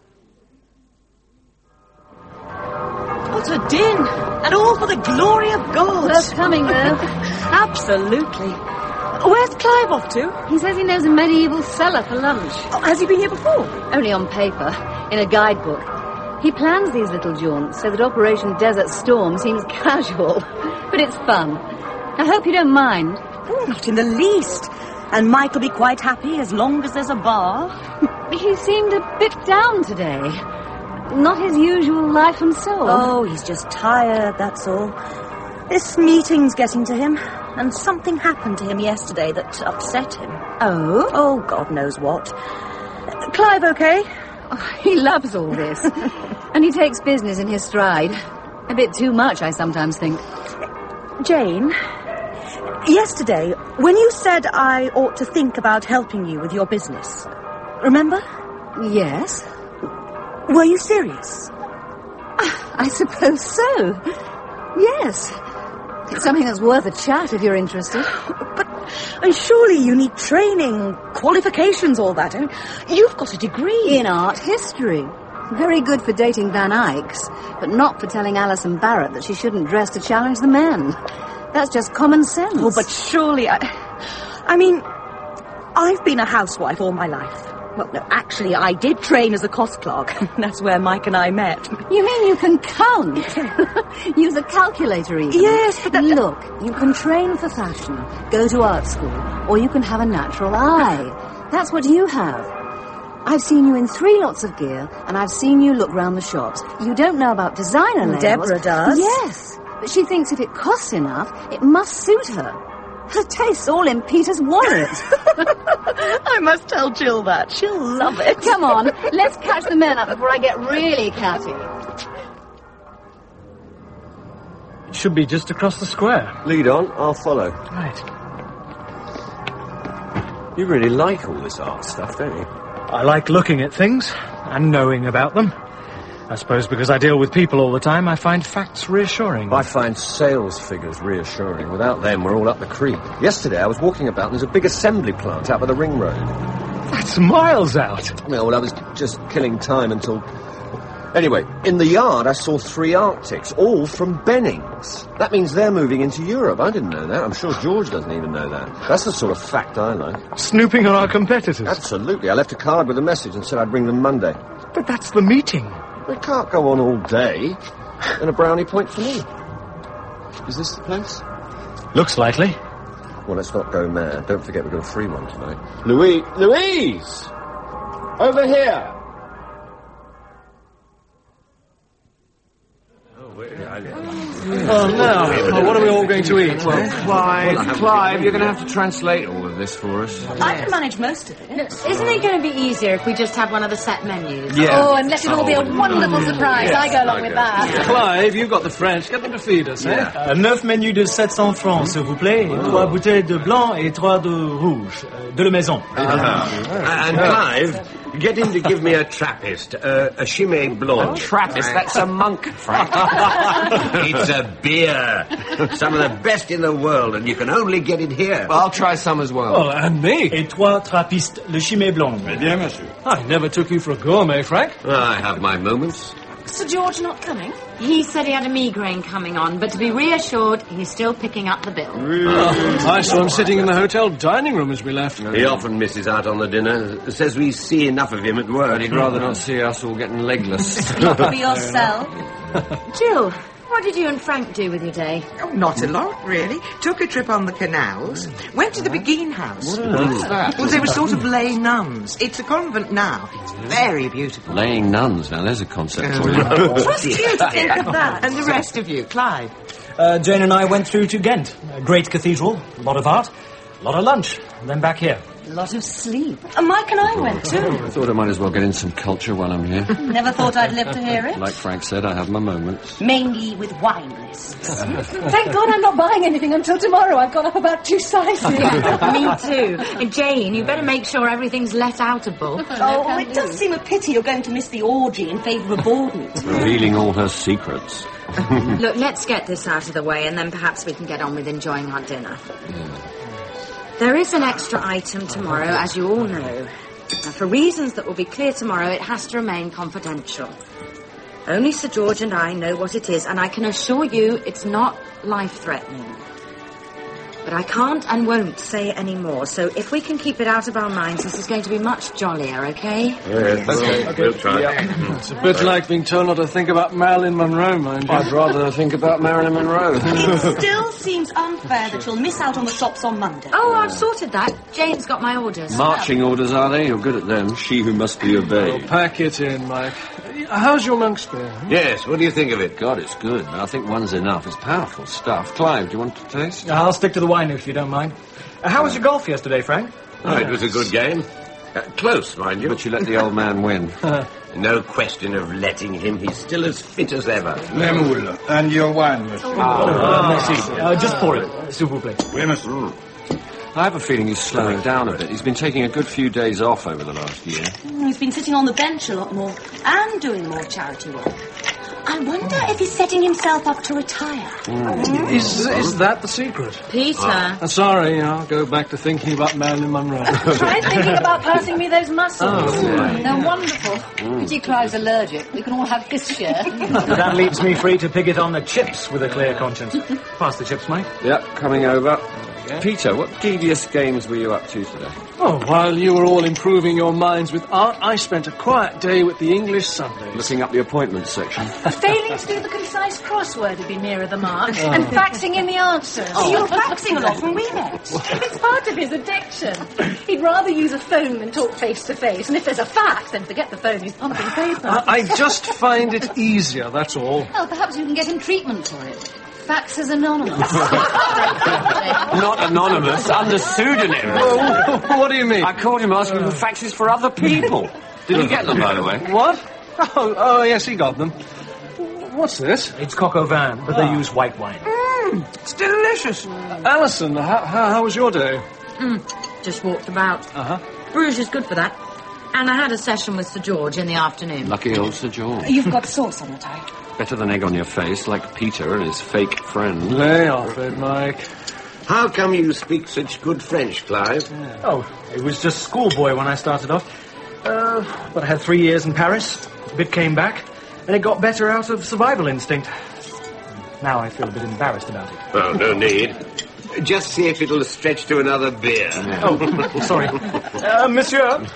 What a din! And all for the glory of God! That's coming, though. Absolutely. Where's Clive off to? He says he knows a medieval cellar for lunch. Oh, has he been here before? Only on paper, in a guidebook. He plans these little jaunts so that Operation Desert Storm seems casual. But it's fun. I hope you don't mind. Oh, not in the least. And Mike will be quite happy as long as there's a bar. He seemed a bit down today. Not his usual life and soul. Oh, he's just tired, that's all. This meeting's getting to him. And something happened to him yesterday that upset him. Oh? Oh, God knows what. Clive okay? Oh, he loves all this. And he takes business in his stride. A bit too much, I sometimes think. Jane, yesterday, when you said I ought to think about helping you with your business, remember? Yes. Were you serious? I suppose so. Yes. It's something that's worth a chat if you're interested. But and surely you need training, qualifications, all that. I mean, you've got a degree. In art history. Very good for dating Van Eycks, but not for telling Alison Barrett that she shouldn't dress to challenge the men. That's just common sense. Oh, but surely I... I mean, I've been a housewife all my life. Well, no, actually, I did train as a cost clerk. That's where Mike and I met. You mean you can count? Use a calculator even? Yes, but that... Look, you can train for fashion, go to art school, or you can have a natural eye. That's what you have. I've seen you in three lots of gear, and I've seen you look round the shops. You don't know about designer labels. Deborah does. Yes, but she thinks if it costs enough, it must suit her. Her taste's all in Peter's wallet. I must tell Jill that. She'll love it. Come on, let's catch the men up before I get really catty. It should be just across the square. Lead on, I'll follow. Right. You really like all this art stuff, don't you? I like looking at things and knowing about them. I suppose because I deal with people all the time, I find facts reassuring. I find sales figures reassuring. Without them, we're all up the creek. Yesterday, I was walking about and there's a big assembly plant out by the ring road. That's miles out. No, well, I was just killing time until... Anyway, in the yard, I saw three Arctics, all from Bennings. That means they're moving into Europe. I didn't know that. I'm sure George doesn't even know that. That's the sort of fact I like. Snooping on our competitors. Absolutely. I left a card with a message and said I'd bring them Monday. But that's the meeting. They can't go on all day. And a brownie point for me. Is this the place? Looks likely. Well, let's not go mad. Don't forget we've got a free one tonight. Louise! Louise! Over here! Oh, no. Oh, what are we all going going to eat? Well, eh? Clive, Well, Clive, you're going to have to translate all of this for us. I can manage most of it. Isn't it going to be easier if we just have one of the set menus? Yeah. Oh, and let it all be a wonderful surprise. I go along with that. Clive, you've got the French. Get them to feed us, eh? Euh, neuf menus de sept cents francs, s'il vous plaît. Et trois bouteilles de blanc et trois de rouge. Euh, de la maison. And Clive, get him to give me a Trappist, uh, a Chimay Blanc. A Trappist? That's a monk, Frank. It's a beer. Some of the best in the world, and you can only get it here. I'll try some as well. Oh, and me. Et trois trappistes, le Chimay blanc. Eh bien, monsieur. I never took you for a gourmet, Frank. I have my moments. Sir George not coming? He said he had a migraine coming on, but to be reassured, he's still picking up the bill. Oh, I saw him sitting in the hotel dining room as we left. He often misses out on the dinner. Says we see enough of him at work. But he'd rather not see us all getting legless. Not for yourself. Jill, what did you and Frank do with your day? Oh, not a lot, really. Took a trip on the canals. Went to the Beguine house. What's that? Well, they were sort of lay nuns. It's a convent now. It's very beautiful. Laying nuns. Now, there's a concept for you. Trust you to think of that. And the rest of you, Clive. Uh, Jane and I went through to Ghent. A great cathedral, a lot of art, a lot of lunch, and then back here. A lot of sleep. And Mike and I went too. I thought I might as well get in some culture while I'm here. Never thought I'd live to hear it. Like Frank said, I have my moments. Mainly with wine lists. Thank God I'm not buying anything until tomorrow. I've gone up about two sizes. Me too. And Jane, you better make sure everything's let outable. Oh, well, it does seem a pity you're going to miss the orgy in favour of Borden. Revealing all her secrets. Look, let's get this out of the way, and then perhaps we can get on with enjoying our dinner. Yeah. There is an extra item tomorrow, as you all know. Now, for reasons that will be clear tomorrow, it has to remain confidential. Only Sir George and I know what it is, and I can assure you it's not life-threatening. But I can't and won't say any more, so if we can keep it out of our minds, this is going to be much jollier, okay? Yes, okay. Okay. We'll try. Yeah. It's a bit like being told not to think about Marilyn Monroe, mind you. I'd rather think about Marilyn Monroe. It still seems unfair that you'll miss out on the shops on Monday. Oh, I've sorted that. Jane's got my orders. Marching orders, are they? You're good at them. She who must be obeyed. Well, pack it in, Mike. How's your monk's beer? Yes, what do you think of it? God, it's good, but I think one's enough. It's powerful stuff. Clive, do you want to taste? I'll stick to the wine if you don't mind. Uh, how was your golf yesterday, Frank? Oh, it was a good game. Uh, close, mind you. But you let the old man win. No question of letting him. He's still as fit as ever. Lemoule. And your wine, monsieur. Ah, merci. Uh, just pour it, s'il vous plaît. Oui, monsieur. Mm. I have a feeling he's slowing down a bit. He's been taking a good few days off over the last year. He's been sitting on the bench a lot more and doing more charity work. I wonder if he's setting himself up to retire. Mm. Is, is that the secret? Peter. Uh, sorry, I'll go back to thinking about Marilyn Monroe. Try thinking about passing me those mussels. Oh, right. They're wonderful. Mm. Pity Clive's allergic. We can all have his share. That leaves me free to pick it on the chips with a clear conscience. Pass the chips, Mike. Yep, coming over. Peter, what devious games were you up to today? Oh, while you were all improving your minds with art, I spent a quiet day with the English Sundays. Looking up the appointments section. Failing to do the concise crossword would be nearer the mark, oh. and faxing in the answers. Oh, you were faxing a lot when we met. It's part of his addiction. He'd rather use a phone than talk face to face, and if there's a fax, then forget the phone, he's pumping paper. I, I just find it easier, that's all. Well, perhaps you can get him treatment for it. Fax is anonymous. Not anonymous, under pseudonym. Oh, what do you mean? I caught him asking for faxes for other people. Did he get them, by the way? What? Oh, oh yes, he got them. What's this? It's coq au vin, but they use white wine. Mmm, it's delicious. Uh, Alison, how, how, how was your day? Mm, just walked about. Uh-huh. Bruges is good for that. And I had a session with Sir George in the afternoon. Lucky old Sir George. You've got sauce on your tie. Better than egg on your face, like Peter and his fake friend. Lay off it, Mike. How come you speak such good French, Clive? Yeah. Oh, it was just schoolboy when I started off. Uh, but I had three years in Paris. A bit came back, and it got better out of survival instinct. Now I feel a bit embarrassed about it. Oh, no need. Just see if it'll stretch to another beer. Oh, sorry. Uh, monsieur?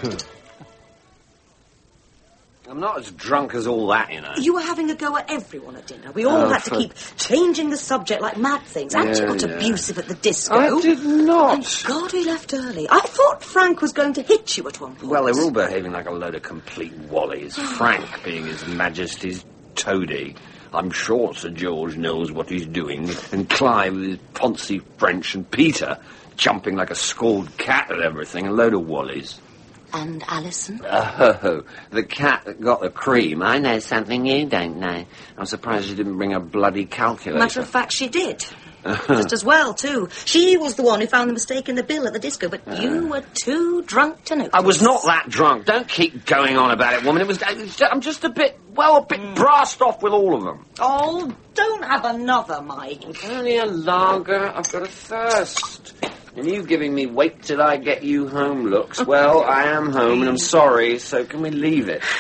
I'm not as drunk as all that, you know. You were having a go at everyone at dinner. We all Oh, had to for- keep changing the subject like mad things. And you Yeah, got yeah. abusive at the disco. I did not. Thank God we left early. I thought Frank was going to hit you at one point. Well, they were all behaving like a load of complete wallies. Frank being His Majesty's toady. I'm sure Sir George knows what he's doing, and Clive with his poncy French, and Peter jumping like a scalded cat at everything, a load of wallies. And Alison? Oh, the cat that got the cream. I know something you don't know. I'm surprised she didn't bring a bloody calculator. Matter of fact, she did. Just as well, too. She was the one who found the mistake in the bill at the disco, but uh, you were too drunk to notice. I was not that drunk. Don't keep going on about it, woman. It was. I'm just a bit, well, a bit mm. brassed off with all of them. Oh, don't have another, Mike. It's only a lager. I've got a thirst. And you giving me wait till I get you home looks. Well, I am home, and I'm sorry, so can we leave it?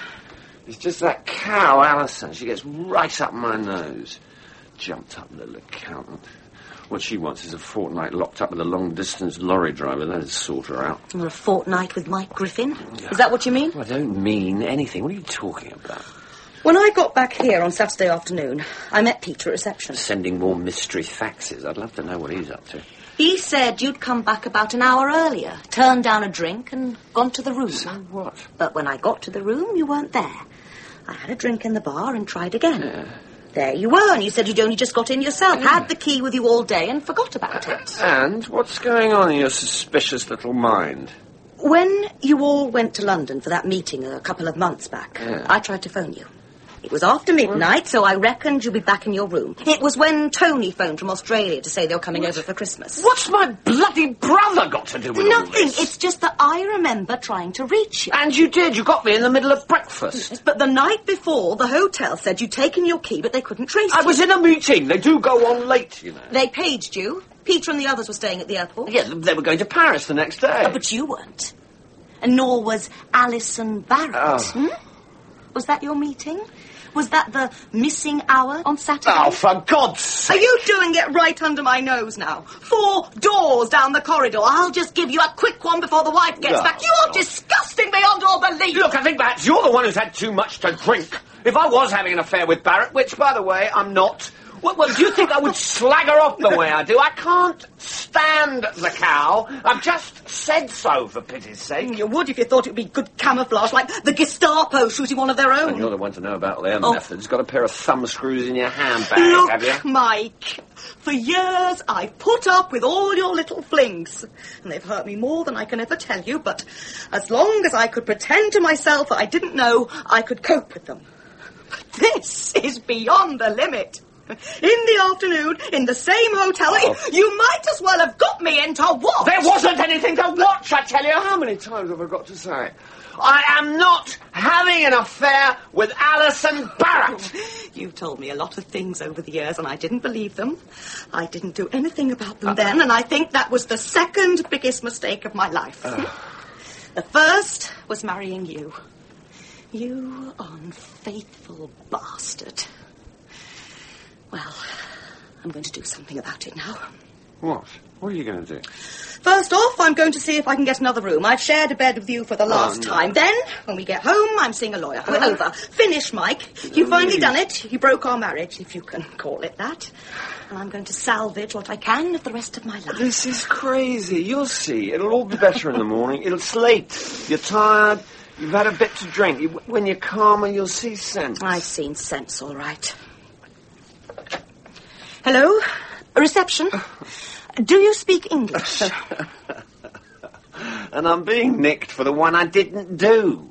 It's just that cow, Alison. She gets right up my nose. Jumped up, little accountant. What she wants is a fortnight locked up with a long-distance lorry driver. That'd sort her out. Or a fortnight with Mike Griffin? Yeah. Is that what you mean? Well, I don't mean anything. What are you talking about? When I got back here on Saturday afternoon, I met Peter at reception. Sending more mystery faxes. I'd love to know what he's up to. He said you'd come back about an hour earlier, turned down a drink and gone to the room. So what? But when I got to the room, you weren't there. I had a drink in the bar and tried again. Yeah. There you were, and you said you'd only just got in yourself, yeah. had the key with you all day and forgot about it. And what's going on in your suspicious little mind? When you all went to London for that meeting a couple of months back, yeah. I tried to phone you. It was after midnight, so I reckoned you'd be back in your room. It was when Tony phoned from Australia to say they were coming what? over for Christmas. What's my bloody brother got to do with Nothing. all this? It's just that I remember trying to reach you. And you did. You got me in the middle of breakfast. Yes, but the night before, the hotel said you'd taken your key, but they couldn't trace I you. I was in a meeting. They do go on late, you know. They paged you. Peter and the others were staying at the airport. Yeah, they were going to Paris the next day. Oh, but you weren't. And nor was Alison Barrett. Oh. Hmm? Was that your meeting? Was that the missing hour on Saturday? Oh, for God's sake! Are you doing it right under my nose now? Four doors down the corridor. I'll just give you a quick one before the wife gets oh, back. You're God. disgusting beyond all belief. Look, I think perhaps you're the one who's had too much to drink. If I was having an affair with Barrett, which, by the way, I'm not... Well, well, do you think I would slag her off the way I do? I can't stand the cow. I've just said so, for pity's sake. You would if you thought it would be good camouflage, like the Gestapo shooting one of their own. And you're the one to know about their oh. methods. Got a pair of thumb screws in your handbag, Look, have you? Mike, for years I've put up with all your little flings. And they've hurt me more than I can ever tell you, but as long as I could pretend to myself that I didn't know, I could cope with them. This is beyond the limit. In the afternoon, in the same hotel, oh. you might as well have got me into watch. There wasn't anything to watch, I tell you. How many times have I got to say it? I am not having an affair with Alison Barrett. You've told me a lot of things over the years, and I didn't believe them. I didn't do anything about them uh, then, and I think that was the second biggest mistake of my life. Uh, the first was marrying you. You unfaithful bastard. Well, I'm going to do something about it now. What? What are you going to do? First off, I'm going to see if I can get another room. I've shared a bed with you for the last oh, no. time. Then, when we get home, I'm seeing a lawyer. We're uh, over. Finish, Mike. You've finally done it. You broke our marriage, if you can call it that. And I'm going to salvage what I can of the rest of my life. This is crazy. You'll see. It'll all be better in the morning. It's late. You're tired. You've had a bit to drink. You, when you're calmer, you'll see sense. I've seen sense, all right. Hello? Reception? Do you speak English? And I'm being nicked for the one I didn't do.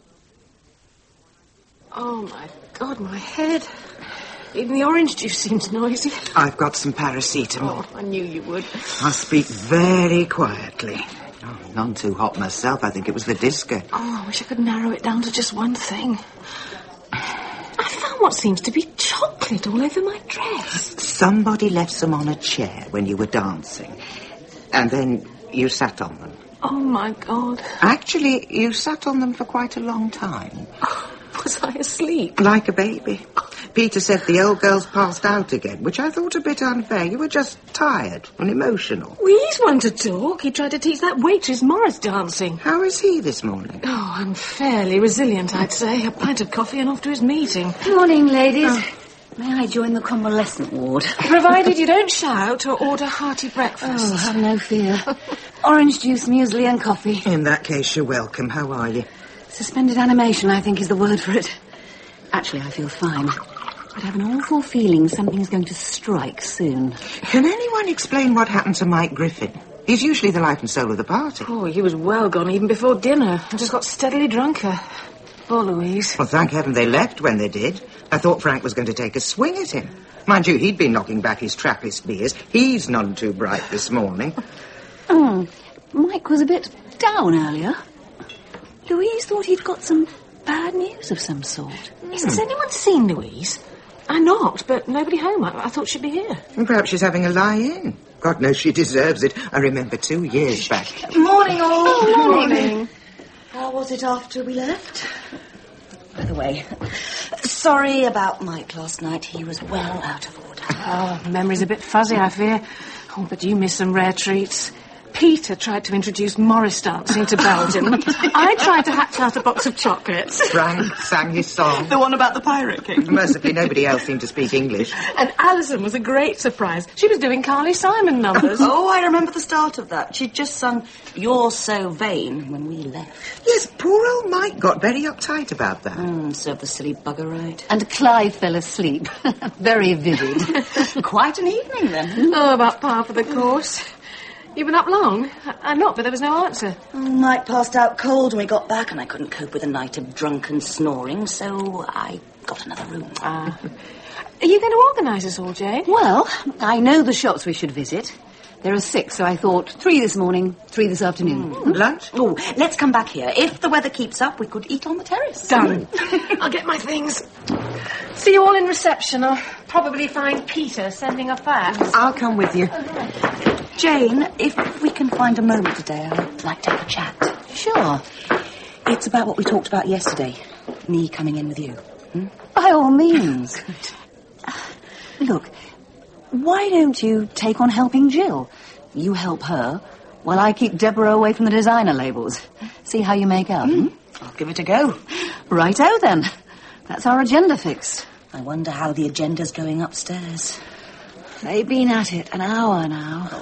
Oh, my God, my head. Even the orange juice seems noisy. I've got some paracetamol. Oh, I knew you would. I'll speak very quietly. Oh, none too hot myself. I think it was the disco. Oh, I wish I could narrow it down to just one thing. I found what seems to be chocolate all over my dress. Somebody left some on a chair when you were dancing. And then you sat on them. Oh, my God. Actually, you sat on them for quite a long time. Oh, was I asleep? Like a baby. Peter said the old girl's passed out again, which I thought a bit unfair. You were just tired and emotional. Well, he's one to talk. He tried to teach that waitress Morris dancing. How is he this morning? Oh, I'm fairly resilient, I'd say. A pint of coffee and off to his meeting. Morning, ladies. Oh. May I join the convalescent ward? Provided you don't shout or order hearty breakfast. Oh, have no fear. Orange juice, muesli and coffee. In that case, you're welcome. How are you? Suspended animation, I think, is the word for it. Actually, I feel fine. But I have an awful feeling something's going to strike soon. Can anyone explain what happened to Mike Griffin? He's usually the life and soul of the party. Oh, he was well gone even before dinner. I just got steadily drunker. Poor Louise. Well, thank heaven they left when they did. I thought Frank was going to take a swing at him. Mind you, he'd been knocking back his Trappist beers. He's none too bright this morning. Oh, Mike was a bit down earlier. Louise thought he'd got some bad news of some sort. Yes, has anyone seen Louise? I knocked, but nobody home. I, I thought she'd be here. And perhaps she's having a lie-in. God knows she deserves it. I remember two years back. Morning, all. Oh, morning. How was it after we left? By the way, sorry about Mike last night. He was well out of order. Oh, memory's a bit fuzzy, I fear. Oh, but you missed some rare treats. Peter tried to introduce Morris dancing to Belgium. I tried to hatch out a box of chocolates. Frank sang his song. The one about the Pirate King. Mercifully, nobody else seemed to speak English. And Alison was a great surprise. She was doing Carly Simon numbers. Oh, I remember the start of that. She'd just sung You're So Vain when we left. Yes, poor old Mike got very uptight about that. Mm, served the silly bugger right. And Clive fell asleep. Very vivid. Quite an evening, then. Oh, about par for the course. You've been up long? I- I'm not, but there was no answer. Oh, Mike passed out cold when we got back, and I couldn't cope with a night of drunken snoring, so I got another room. Ah. Are you going to organise us all, Jane? Well, I know the shops we should visit. There are six, so I thought three this morning, three this afternoon. Mm. Lunch? Oh, let's come back here. If the weather keeps up, we could eat on the terrace. Done. I'll get my things. See you all in reception. I'll probably find Peter sending a fax. I'll come with you. Jane, if we can find a moment today, I'd like to have a chat. Sure. It's about what we talked about yesterday. Me coming in with you. Hmm? By all means. Look, why don't you take on helping Jill? You help her, while I keep Deborah away from the designer labels. See how you make out. Mm. Hmm? I'll give it a go. Righto, then. That's our agenda fixed. I wonder how the agenda's going upstairs. They've been at it an hour now.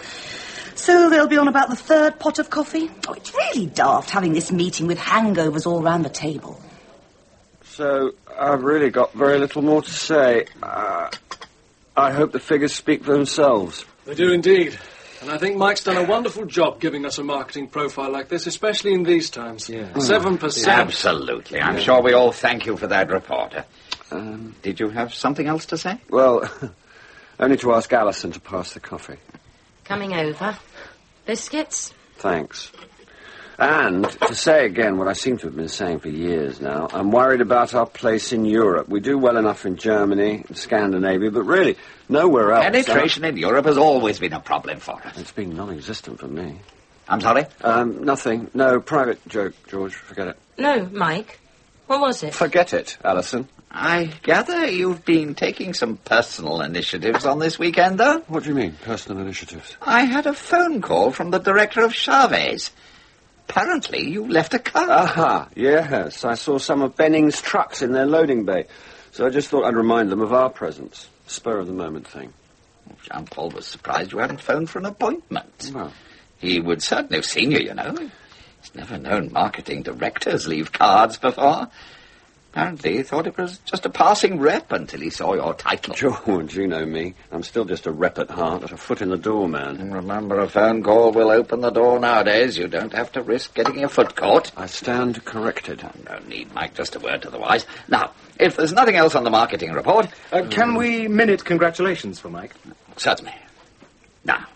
So they'll be on about the third pot of coffee? Oh, it's really daft having this meeting with hangovers all round the table. So, I've really got very little more to say. Uh, I hope the figures speak for themselves. They do indeed. And I think Mike's done a wonderful job giving us a marketing profile like this, especially in these times. Yeah. Seven percent. Absolutely. I'm Yeah. sure we all thank you for that report. Um, Did you have something else to say? well, only to ask Alison to pass the coffee. Coming over. Biscuits? Thanks. And to say again what I seem to have been saying for years now, I'm worried about our place in Europe. We do well enough in Germany and Scandinavia, but really nowhere else. Penetration in Europe has always been a problem for us. It's been non-existent for me. I'm sorry? Um, nothing. No, private joke, George. Forget it. No, Mike. What was it? Forget it, Alison. I gather you've been taking some personal initiatives on this weekend, though? What do you mean, personal initiatives? I had a phone call from the director of Chavez. Apparently you left a card. Aha, yes. I saw some of Benning's trucks in their loading bay. So I just thought I'd remind them of our presence. Spur of the moment thing. Jean-Paul was surprised you hadn't phoned for an appointment. Well, He would certainly have seen you, you know. He's never known marketing directors leave cards before. Apparently he thought it was just a passing rep until he saw your title. George, you know me. I'm still just a rep at heart, a foot in the door, man. And remember, a phone call will open the door nowadays. You don't have to risk getting your foot caught. I stand corrected. Oh, no need, Mike, just a word to the wise. Now, if there's nothing else on the marketing report... Uh, can we minute congratulations for Mike? Certainly. Now,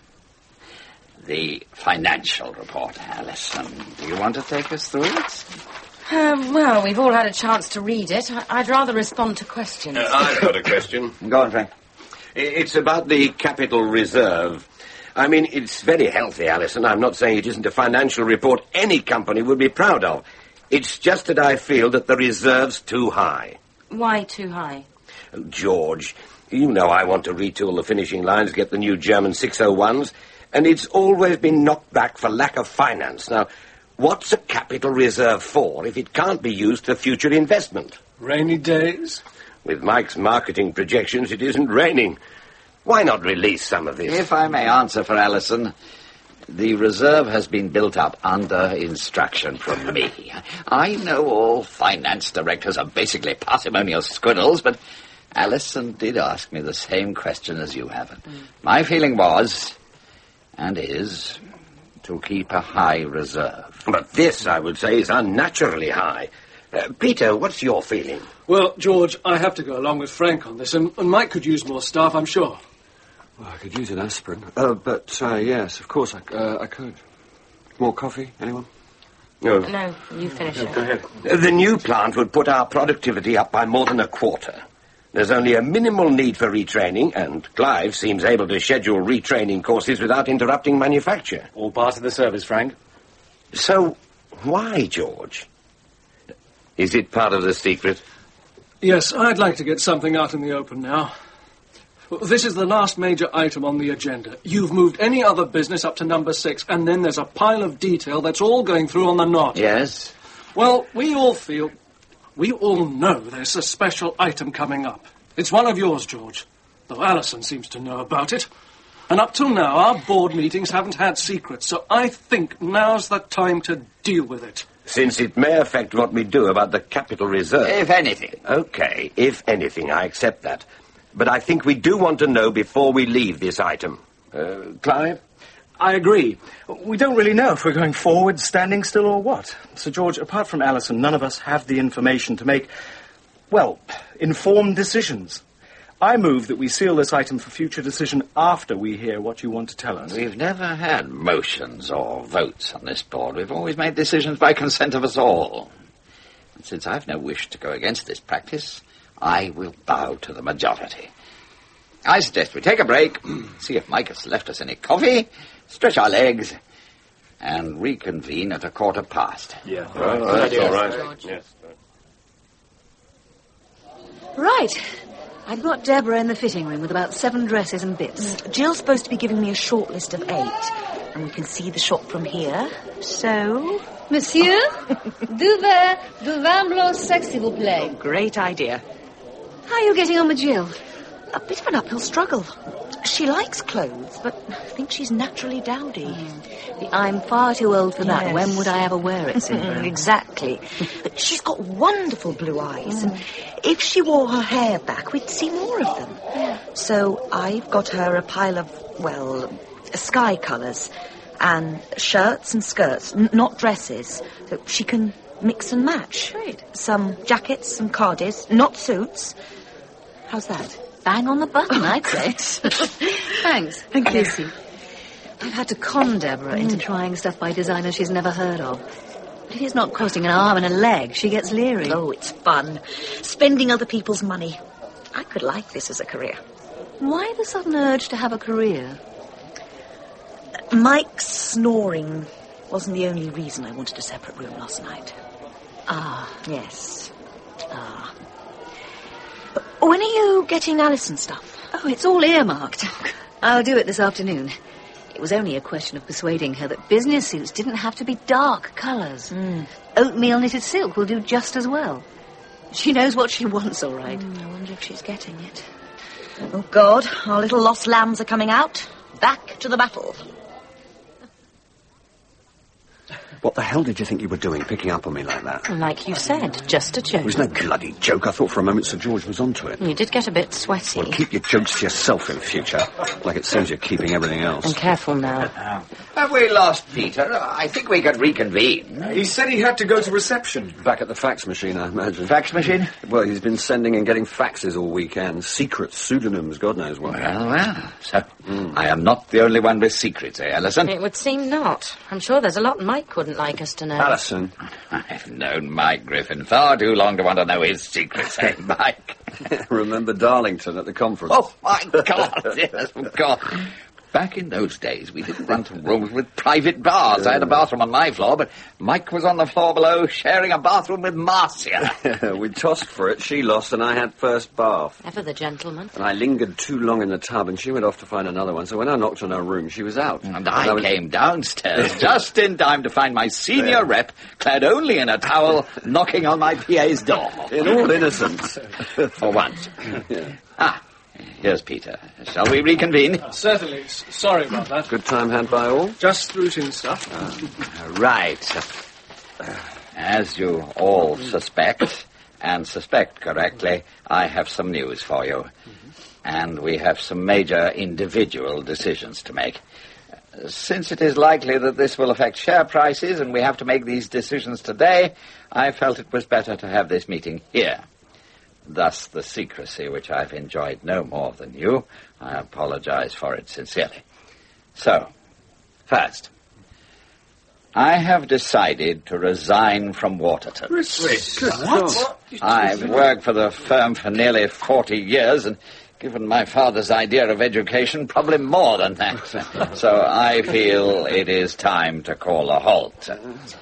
the financial report, Alison. Do you want to take us through it? Um, well, we've all had a chance to read it. I- I'd rather respond to questions. Uh, I've got a question. Go on, Frank. I- It's about the capital reserve. I mean, it's very healthy, Alison. I'm not saying it isn't a financial report any company would be proud of. It's just that I feel that the reserve's too high. Why too high? George, you know I want to retool the finishing lines, get the new German six oh ones, and it's always been knocked back for lack of finance. Now, what's a capital reserve for if it can't be used for future investment? Rainy days? With Mike's marketing projections, it isn't raining. Why not release some of this? If I may answer for Alison, the reserve has been built up under instruction from me. I know all finance directors are basically parsimonious squirrels, but Alison did ask me the same question as you have. Mm. My feeling was, and is, to keep a high reserve. But this, I would say, is unnaturally high. Uh, Peter, what's your feeling? Well, George, I have to go along with Frank on this, and, and Mike could use more staff, I'm sure. Well, I could use an aspirin. Uh, but, uh, yes, of course I, uh, I could. More coffee, anyone? No. No, you finish no, it. Go ahead. The new plant would put our productivity up by more than a quarter. There's only a minimal need for retraining, and Clive seems able to schedule retraining courses without interrupting manufacture. All part of the service, Frank. So, why, George? Is it part of the secret? Yes, I'd like to get something out in the open now. This is the last major item on the agenda. You've moved any other business up to number six, and then there's a pile of detail that's all going through on the knot. Yes? Well, we all feel... We all know there's a special item coming up. It's one of yours, George, though Alison seems to know about it. And up till now, our board meetings haven't had secrets, so I think now's the time to deal with it. Since it may affect what we do about the capital reserve. If anything. Okay, if anything, I accept that. But I think we do want to know before we leave this item. Uh, Clive? I agree. We don't really know if we're going forward, standing still, or what. Sir George, apart from Alison, none of us have the information to make, well, informed decisions. I move that we seal this item for future decision after we hear what you want to tell us. We've never had motions or votes on this board. We've always made decisions by consent of us all. And since I've no wish to go against this practice, I will bow to the majority. I suggest we take a break, see if Mike has left us any coffee, stretch our legs, and reconvene at a quarter past. Yeah, right. Oh, that's all right. Yes. Right. I've got Deborah in the fitting room with about seven dresses and bits. Jill's supposed to be giving me a short list of eight, and we can see the shop from here. So... Monsieur, deux verres de vin blanc sec, s'il vous plaît. Great idea. How are you getting on with Jill? A bit of an uphill struggle. She likes clothes, but I think she's naturally dowdy. Mm. I'm far too old for that. Yes. When would I ever wear it, syndrome? Exactly. But she's got wonderful blue eyes, mm. and if she wore her hair back, we'd see more of them. Yeah. So I've got her a pile of, well, sky colours, and shirts and skirts, n- not dresses, so she can mix and match. Great. Some jackets and cardis, not suits. How's that? Bang on the button, I'd say. Thanks. Thank you. Lucy. I've had to con Deborah mm. into trying stuff by designers she's never heard of. But if it's not costing an arm and a leg, she gets leery. Oh, it's fun. Spending other people's money. I could like this as a career. Why the sudden urge to have a career? Mike's snoring wasn't the only reason I wanted a separate room last night. Ah. Yes. Ah. When are you getting Alison stuff? Oh, it's all earmarked. I'll do it this afternoon. It was only a question of persuading her that business suits didn't have to be dark colours. Mm. Oatmeal knitted silk will do just as well. She knows what she wants, all right. Mm, I wonder if she's getting it. Oh, God, our little lost lambs are coming out. Back to the battle. What the hell did you think you were doing, picking up on me like that? Like you said, just a joke. It was no bloody joke. I thought for a moment Sir George was onto it. You did get a bit sweaty. Well, keep your jokes to yourself in future. Like it seems you're keeping everything else. And careful now. Have we lost Peter? I think we could reconvene. He said he had to go to reception. Back at the fax machine, I imagine. Fax machine? Well, he's been sending and getting faxes all weekend. Secrets, pseudonyms, God knows what. Well, well. So, mm. I am not the only one with secrets, eh, Alison? It would seem not. I'm sure there's a lot Mike wouldn't like us to know. Alison. I've known Mike Griffin far too long to want to know his secrets, eh, Mike? Remember Darlington at the conference? Oh, my God, yes, of course. Back in those days, we didn't run to rooms with private baths. I had a bathroom on my floor, but Mike was on the floor below sharing a bathroom with Marcia. We tossed for it. She lost, and I had first bath. Ever the gentleman. And I lingered too long in the tub, and she went off to find another one. So when I knocked on her room, she was out. And, and I, I was... came downstairs just in time to find my senior yeah. rep, clad only in a towel, knocking on my P A's door. In all innocence. For once. Yeah. Ah. Here's Peter. Shall we reconvene? Uh, certainly. S- sorry about that. Good time had by all? Just routine stuff. Uh, right. As you all suspect, and suspect correctly, I have some news for you. Mm-hmm. And we have some major individual decisions to make. Since it is likely that this will affect share prices and we have to make these decisions today, I felt it was better to have this meeting here. Thus the secrecy which I've enjoyed no more than you. I apologize for it sincerely. So, first, I have decided to resign from Waterton. What? I've worked for the firm for nearly forty years and given my father's idea of education, probably more than that. So I feel it is time to call a halt.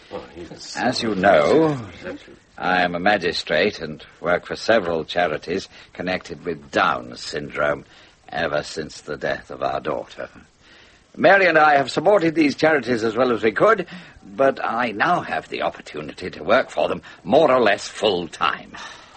As you know, I am a magistrate and work for several charities connected with Down syndrome ever since the death of our daughter. Mary and I have supported these charities as well as we could, but I now have the opportunity to work for them more or less full-time.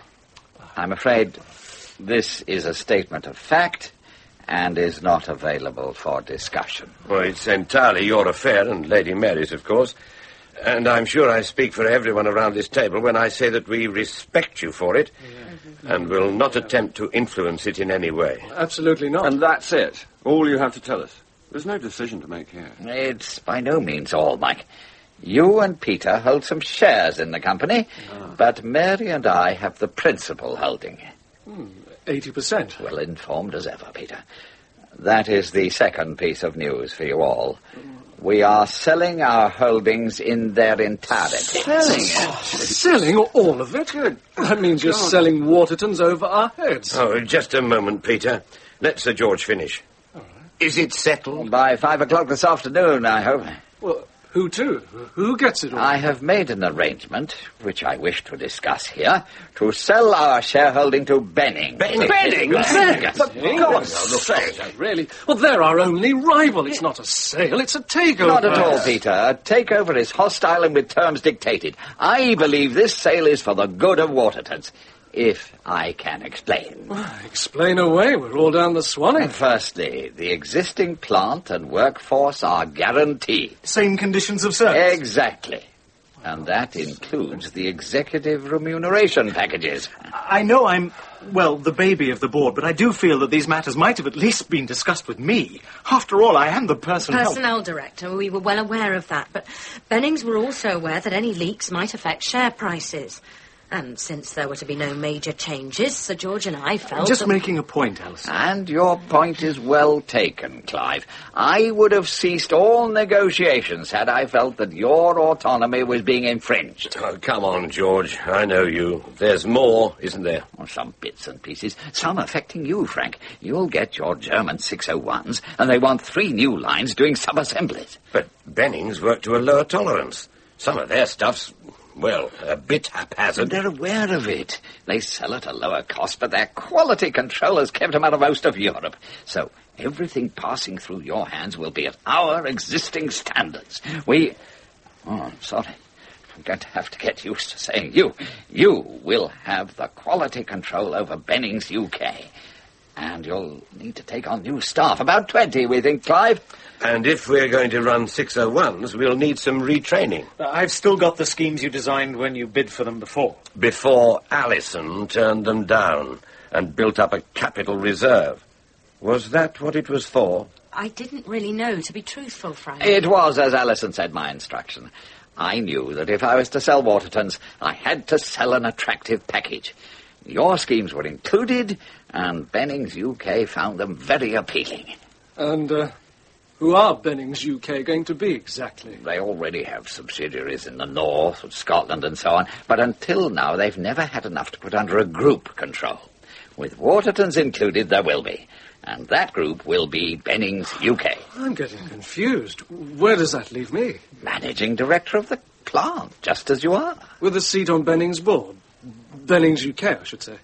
I'm afraid this is a statement of fact and is not available for discussion. Well, it's entirely your affair and Lady Mary's, of course. And I'm sure I speak for everyone around this table when I say that we respect you for it yeah. and will not attempt to influence it in any way. Absolutely not. And that's it. All you have to tell us. There's no decision to make here. It's by no means all, Mike. You and Peter hold some shares in the company, ah. but Mary and I have the principal holding. Hmm, eighty percent. Well informed as ever, Peter. That is the second piece of news for you all. We are selling our holdings in their entirety. Selling it? Oh, selling all of it? Good. That means you're God. selling Watertons over our heads. Oh, just a moment, Peter. Let Sir George finish. All right. Is it settled? By five o'clock this afternoon, I hope. Well, who to? Who gets it all? I have made an arrangement, which I wish to discuss here, to sell our shareholding to Benning. Benning? Benning? Yes. But God's sake, really? Well, they're our only rival. It's not a sale, it's a takeover. Not at all, Peter. A takeover is hostile and with terms dictated. I believe this sale is for the good of Watertons. If I can explain. Well, explain away. We're all down the Swanee. Firstly, the existing plant and workforce are guaranteed. Same conditions of service? Exactly. And that includes the executive remuneration packages. I know I'm, well, the baby of the board, but I do feel that these matters might have at least been discussed with me. After all, I am the person... Personnel help- director. We were well aware of that, but Bennings were also aware that any leaks might affect share prices. And since there were to be no major changes, Sir George and I felt... Just that... making a point, Alison. And your point is well taken, Clive. I would have ceased all negotiations had I felt that your autonomy was being infringed. Oh, come on, George. I know you. There's more, isn't there? Well, some bits and pieces. Some affecting you, Frank. You'll get your German six oh ones, and they want three new lines doing sub-assemblies. But Bennings work to a lower tolerance. Some of their stuff's... well, a bit haphazard. They're aware of it. They sell at a lower cost, but their quality control has kept them out of most of Europe. So everything passing through your hands will be at our existing standards. We... Oh, I'm sorry. I'm going to have to get used to saying you. You will have the quality control over Bennings U K. And you'll need to take on new staff. About twenty, we think, Clive. And if we're going to run six oh ones, we'll need some retraining. Uh, I've still got the schemes you designed when you bid for them before. Before Alison turned them down and built up a capital reserve. Was that what it was for? I didn't really know, to be truthful, Frank. It was, as Alison said, my instruction. I knew that if I was to sell Watertons, I had to sell an attractive package. Your schemes were included, and Bennings U K found them very appealing. And, uh... who are Bennings U K going to be, exactly? They already have subsidiaries in the north, of Scotland and so on, but until now they've never had enough to put under a group control. With Watertons included, there will be, and that group will be Bennings U K. I'm getting confused. Where does that leave me? Managing director of the plant, just as you are. With a seat on Bennings' board. Bennings U K, I should say.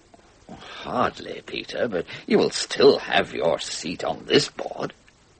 Hardly, Peter, but you will still have your seat on this board.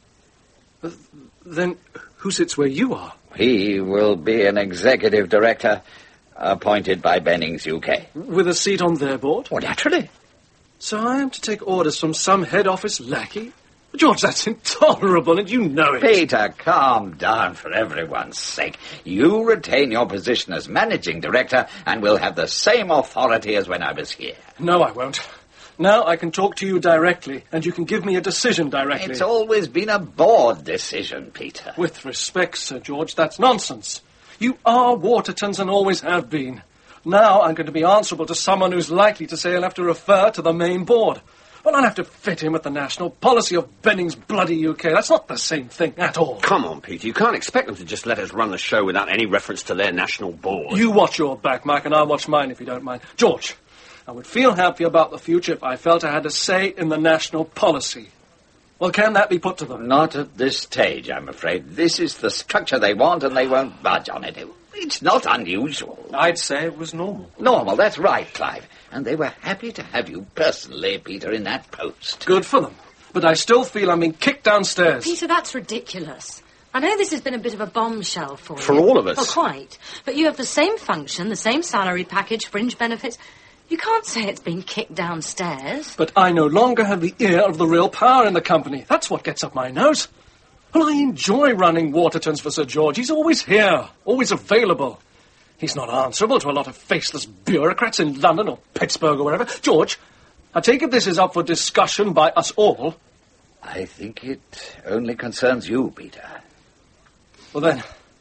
Uh, then who sits where you are? He will be an executive director appointed by Bennings U K. With a seat on their board? Oh, naturally. So I am to take orders from some head office lackey? George, that's intolerable, and you know it. Peter, calm down for everyone's sake. You retain your position as managing director and will have the same authority as when I was here. No, I won't. Now I can talk to you directly, and you can give me a decision directly. It's always been a board decision, Peter. With respect, Sir George, that's nonsense. You are Watertons and always have been. Now I'm going to be answerable to someone who's likely to say he'll have to refer to the main board. Well, I'll have to fit in with the national policy of Benning's bloody U K. That's not the same thing at all. Come on, Peter. You can't expect them to just let us run the show without any reference to their national board. You watch your back, Mike, and I'll watch mine if you don't mind. George, I would feel happy about the future if I felt I had a say in the national policy. Well, can that be put to them? Not at this stage, I'm afraid. This is the structure they want, and they won't budge on it. It's not unusual. I'd say it was normal. Normal, that's right, Clive. And they were happy to have you personally, Peter, in that post. Good for them. But I still feel I'm being kicked downstairs. Peter, that's ridiculous. I know this has been a bit of a bombshell for you. For all of us. Well, quite. But you have the same function, the same salary package, fringe benefits. You can't say it's been kicked downstairs. But I no longer have the ear of the real power in the company. That's what gets up my nose. Well, I enjoy running Watertons for Sir George. He's always here, always available. He's not answerable to a lot of faceless bureaucrats in London or Pittsburgh or wherever. George, I take it this is up for discussion by us all. I think it only concerns you, Peter. Well, then,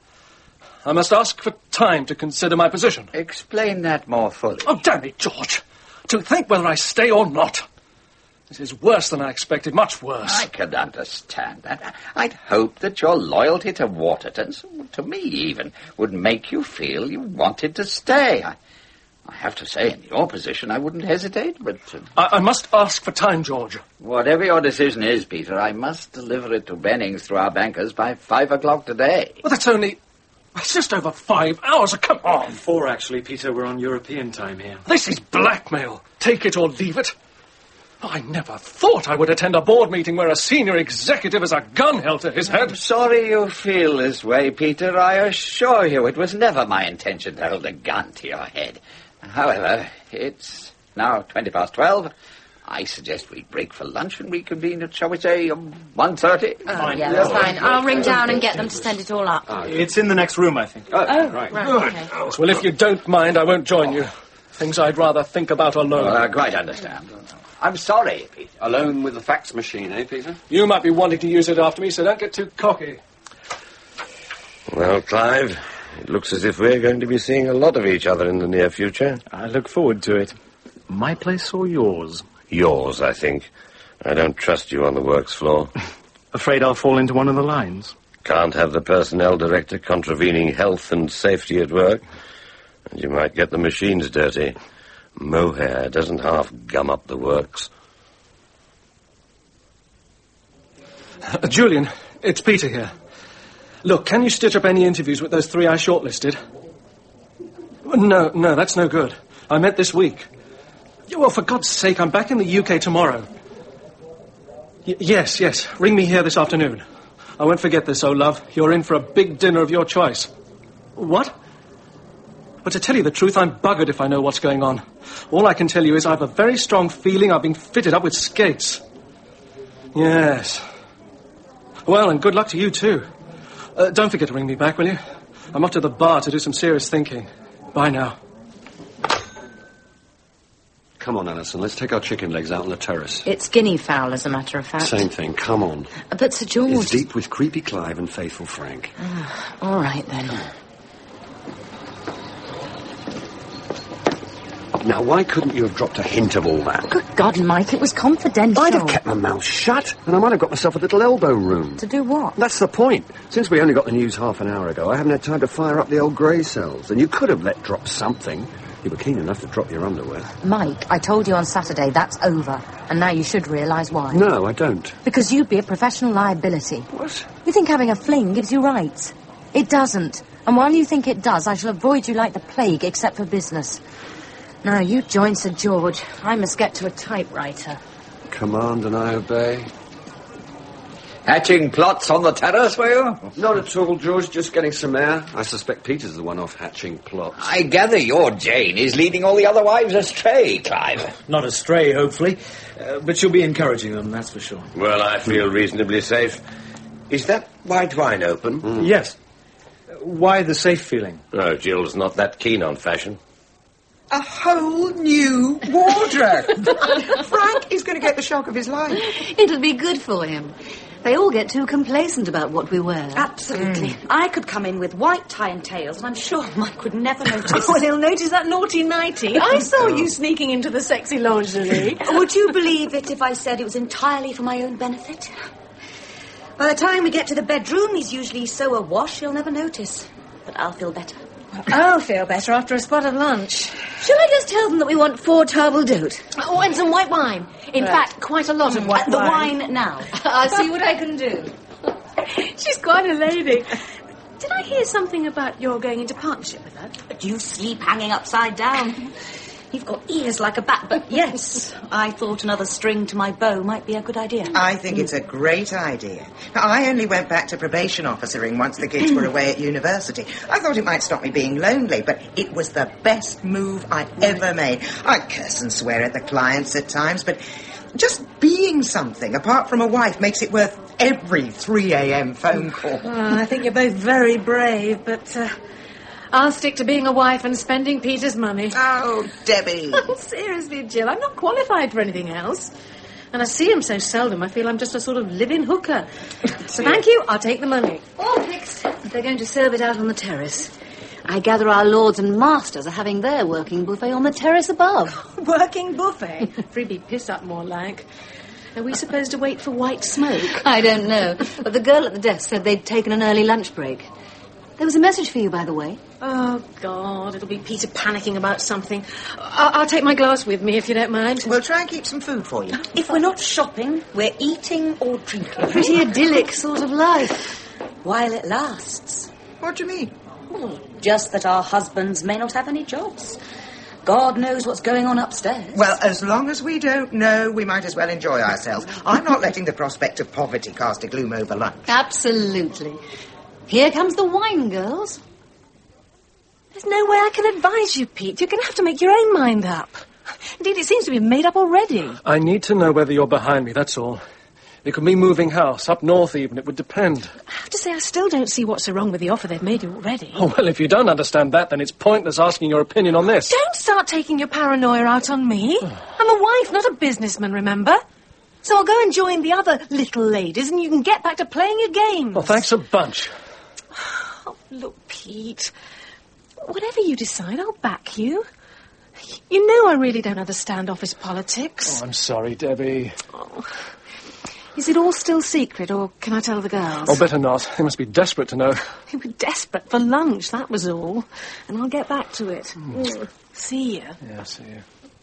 I must ask for time to consider my position. Explain that more fully. Oh, damn it, George. To think whether I stay or not. This is worse than I expected, much worse. I can understand that. I'd hoped that your loyalty to Watertons, to me even, would make you feel you wanted to stay. I, I have to say, in your position, I wouldn't hesitate, but... Uh, I, I must ask for time, George. Whatever your decision is, Peter, I must deliver it to Bennings through our bankers by five o'clock today. Well, that's only... It's just over five hours. Come on. Four, actually, Peter. We're on European time here. This is blackmail. Take it or leave it. I never thought I would attend a board meeting where a senior executive has a gun held to his head. I'm sorry you feel this way, Peter. I assure you it was never my intention to hold a gun to your head. However, it's now twenty past twelve. I suggest we break for lunch and reconvene at, shall we say, um, one thirty? Oh, yeah, that's fine. I'll ring down and get them to send it all up. Uh, it's in the next room, I think. Oh, oh right. right. Good. Okay. Well, if you don't mind, I won't join you. Things I'd rather think about alone. Well, I quite understand. I'm sorry, Peter. Alone with the fax machine, eh, Peter? You might be wanting to use it after me, so don't get too cocky. Well, Clive, it looks as if we're going to be seeing a lot of each other in the near future. I look forward to it. My place or yours? Yours, I think. I don't trust you on the works floor. Afraid I'll fall into one of the lines. Can't have the personnel director contravening health and safety at work. And you might get the machines dirty. Mohair doesn't half gum up the works. Uh, Julian, it's Peter here. Look, can you stitch up any interviews with those three I shortlisted? No, no, that's no good. I meant this week. Well, for God's sake, I'm back in the U K tomorrow. Y- yes, yes, ring me here this afternoon. I won't forget this, oh love. You're in for a big dinner of your choice. What? But to tell you the truth, I'm buggered if I know what's going on. All I can tell you is I have a very strong feeling I've been fitted up with skates. Yes. Well, and good luck to you, too. Uh, don't forget to ring me back, will you? I'm off to the bar to do some serious thinking. Bye now. Come on, Alison, let's take our chicken legs out on the terrace. It's guinea fowl, as a matter of fact. Same thing, come on. But Sir George... It's deep with creepy Clive and faithful Frank. Oh, all right, then. Now, why couldn't you have dropped a hint of all that? Good God, Mike, it was confidential. I'd have kept my mouth shut, and I might have got myself a little elbow room. To do what? That's the point. Since we only got the news half an hour ago, I haven't had time to fire up the old grey cells, and you could have let drop something. You were keen enough to drop your underwear. Mike, I told you on Saturday that's over, and now you should realise why. No, I don't. Because you'd be a professional liability. What? You think having a fling gives you rights. It doesn't. And while you think it does, I shall avoid you like the plague, except for business. Now, you join Sir George. I must get to a typewriter. Command and I obey. Hatching plots on the terrace, were you? Not at all, George. Just getting some air. I suspect Peter's the one off hatching plots. I gather your Jane is leading all the other wives astray, Clive. Not astray, hopefully. Uh, but she'll be encouraging them, that's for sure. Well, I feel reasonably safe. Is that white wine open? Mm. Yes. Why the safe feeling? Oh, Jill's not that keen on fashion. A whole new wardrobe. Frank is going to get the shock of his life. It'll be good for him. They all get too complacent about what we wear. Absolutely. Mm. I could come in with white tie and tails, and I'm sure Mike would never notice. Oh, he'll notice that naughty nightie. I saw you sneaking into the sexy lingerie. Would you believe it if I said it was entirely for my own benefit? By the time we get to the bedroom, he's usually so awash he'll never notice. But I'll feel better. I'll feel better after a spot of lunch. Shall I just tell them that we want four table d'hote? Oh, and some white wine. In right. fact, quite a lot of white the wine. The wine now. I'll see what I can do. She's quite a lady. Did I hear something about your going into partnership with her? But you sleep hanging upside down. You've got ears like a bat, but yes, I thought another string to my bow might be a good idea. I think it's a great idea. I only went back to probation officering once the kids were away at university. I thought it might stop me being lonely, but it was the best move I ever made. I curse and swear at the clients at times, but just being something, apart from a wife, makes it worth every three a.m. phone call. Oh, I think you're both very brave, but... Uh... I'll stick to being a wife and spending Peter's money. Oh, Debbie. Seriously, Jill, I'm not qualified for anything else. And I see him so seldom, I feel I'm just a sort of living hooker. So thank you, I'll take the money. All fixed. They're going to serve it out on the terrace. I gather our lords and masters are having their working buffet on the terrace above. Working buffet? Freebie piss-up, more like. Are we supposed to wait for white smoke? I don't know, but the girl at the desk said they'd taken an early lunch break. There was a message for you, by the way. Oh, God, it'll be Peter panicking about something. I'll, I'll take my glass with me, if you don't mind. We'll try and keep some food for you. If we're not shopping, we're eating or drinking. Pretty idyllic sort of life. While it lasts. What do you mean? Well, just that our husbands may not have any jobs. God knows what's going on upstairs. Well, as long as we don't know, we might as well enjoy ourselves. I'm not letting the prospect of poverty cast a gloom over lunch. Absolutely. Here comes the wine, girls. There's no way I can advise you, Pete. You're going to have to make your own mind up. Indeed, it seems to be made up already. I need to know whether you're behind me, that's all. It could be moving house, up north even, it would depend. I have to say, I still don't see what's so wrong with the offer they've made you already. Oh, well, if you don't understand that, then it's pointless asking your opinion on this. Don't start taking your paranoia out on me. I'm a wife, not a businessman, remember? So I'll go and join the other little ladies and you can get back to playing your games. Well, thanks a bunch. Oh, look, Pete, whatever you decide, I'll back you. You know I really don't understand office politics. Oh, I'm sorry, Debbie. Oh. Is it all still secret, or can I tell the girls? Oh, better not. They must be desperate to know. They were desperate for lunch, that was all. And I'll get back to it. Mm. See you. Yeah, see you.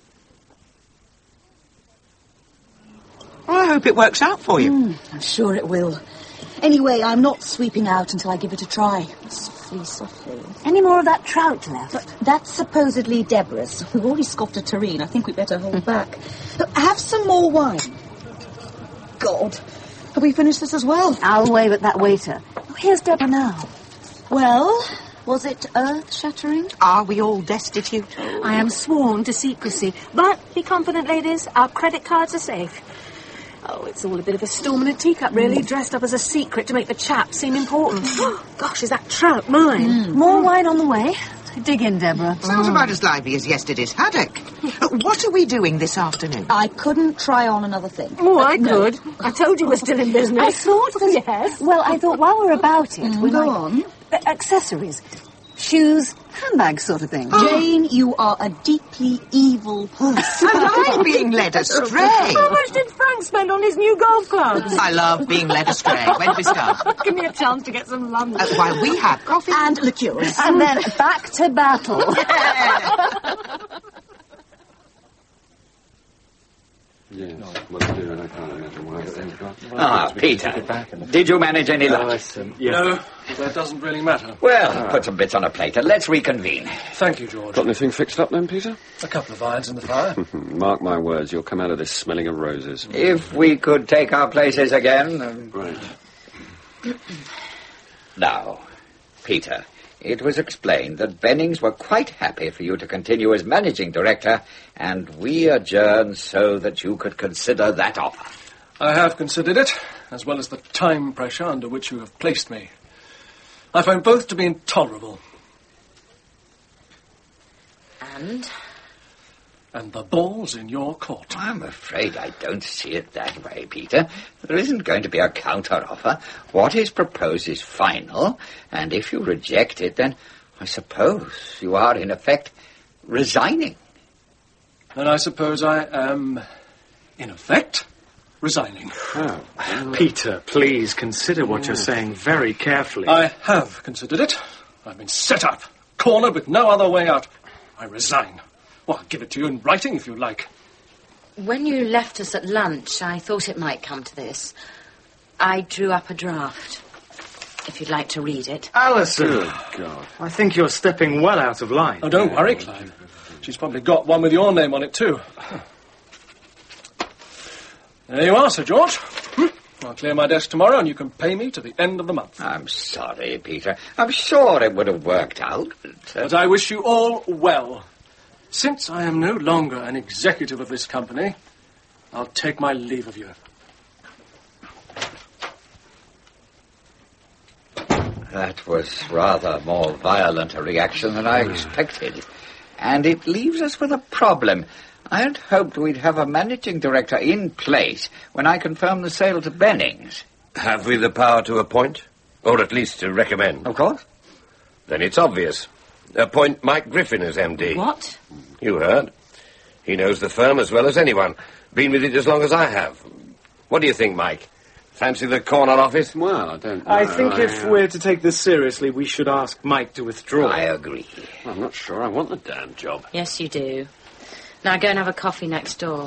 Well, I hope it works out for you. Mm, I'm sure it will. Anyway, I'm not sweeping out until I give it a try. Softly, softly. Any more of that trout left? But that's supposedly Deborah's. We've already scoffed a tureen. I think we'd better hold back. Have some more wine. God, have we finished this as well? I'll wave at that waiter. Oh, here's Deborah now. Well, was it earth-shattering? Are we all destitute? I am sworn to secrecy. But be confident, ladies, our credit cards are safe. Oh, it's all a bit of a storm in a teacup, really, mm. dressed up as a secret to make the chap seem important. Oh, gosh, is that trout mine? Mm. More wine on the way. Dig in, Deborah. Sounds mm. about as lively as yesterday's haddock. What are we doing this afternoon? I couldn't try on another thing. Oh, I no. could. I told you we're still in business. I thought that... Yes. Well, I thought while we're about it... Mm, we go might... on. Uh, accessories. Shoes, handbags sort of thing. Oh. Jane, you are a deeply evil person. I like being led astray. How much did Frank spend on his new golf clubs? I love being led astray. When do we start? Give me a chance to get some lunch. Uh, while we have coffee and liqueurs. And then back to battle. Yes, well, dear, I can't imagine why they've got... Ah, Peter, did you manage any lunch? No, that doesn't really matter. Well, put some bits on a plate and let's reconvene. Thank you, George. Got anything fixed up then, Peter? A couple of irons in the fire. Mark my words, you'll come out of this smelling of roses. If we could take our places again... Um... Right. Now, Peter, it was explained that Bennings were quite happy for you to continue as managing director, and we adjourned so that you could consider that offer. I have considered it, as well as the time pressure under which you have placed me. I find both to be intolerable. And? And the ball's in your court. I'm afraid I don't see it that way, Peter. There isn't going to be a counter-offer. What is proposed is final, and if you reject it, then I suppose you are, in effect, resigning. Then I suppose I am, in effect, resigning. Oh. Peter, please consider what you're saying very carefully. I have considered it. I've been set up, cornered with no other way out. I resign. Well, I'll give it to you in writing if you like. When you left us at lunch, I thought it might come to this. I drew up a draft. If you'd like to read it. Alison! Good God. I think you're stepping well out of line. Oh, don't worry, Clive. She's probably got one with your name on it, too. There you are, Sir George. I'll clear my desk tomorrow and you can pay me to the end of the month. I'm sorry, Peter. I'm sure it would have worked out. But, uh... but I wish you all well. Since I am no longer an executive of this company, I'll take my leave of you. That was rather more violent a reaction than I expected. And it leaves us with a problem. I had hoped we'd have a managing director in place when I confirmed the sale to Bennings. Have we the power to appoint? Or at least to recommend? Of course. Then it's obvious. Appoint Mike Griffin as M D. What? You heard. He knows the firm as well as anyone. Been with it as long as I have. What do you think, Mike? Fancy the corner office? Well, I don't know. I think I, if uh... we're to take this seriously, we should ask Mike to withdraw. I agree. I'm not sure I want the damn job. Yes, you do. Now go and have a coffee next door.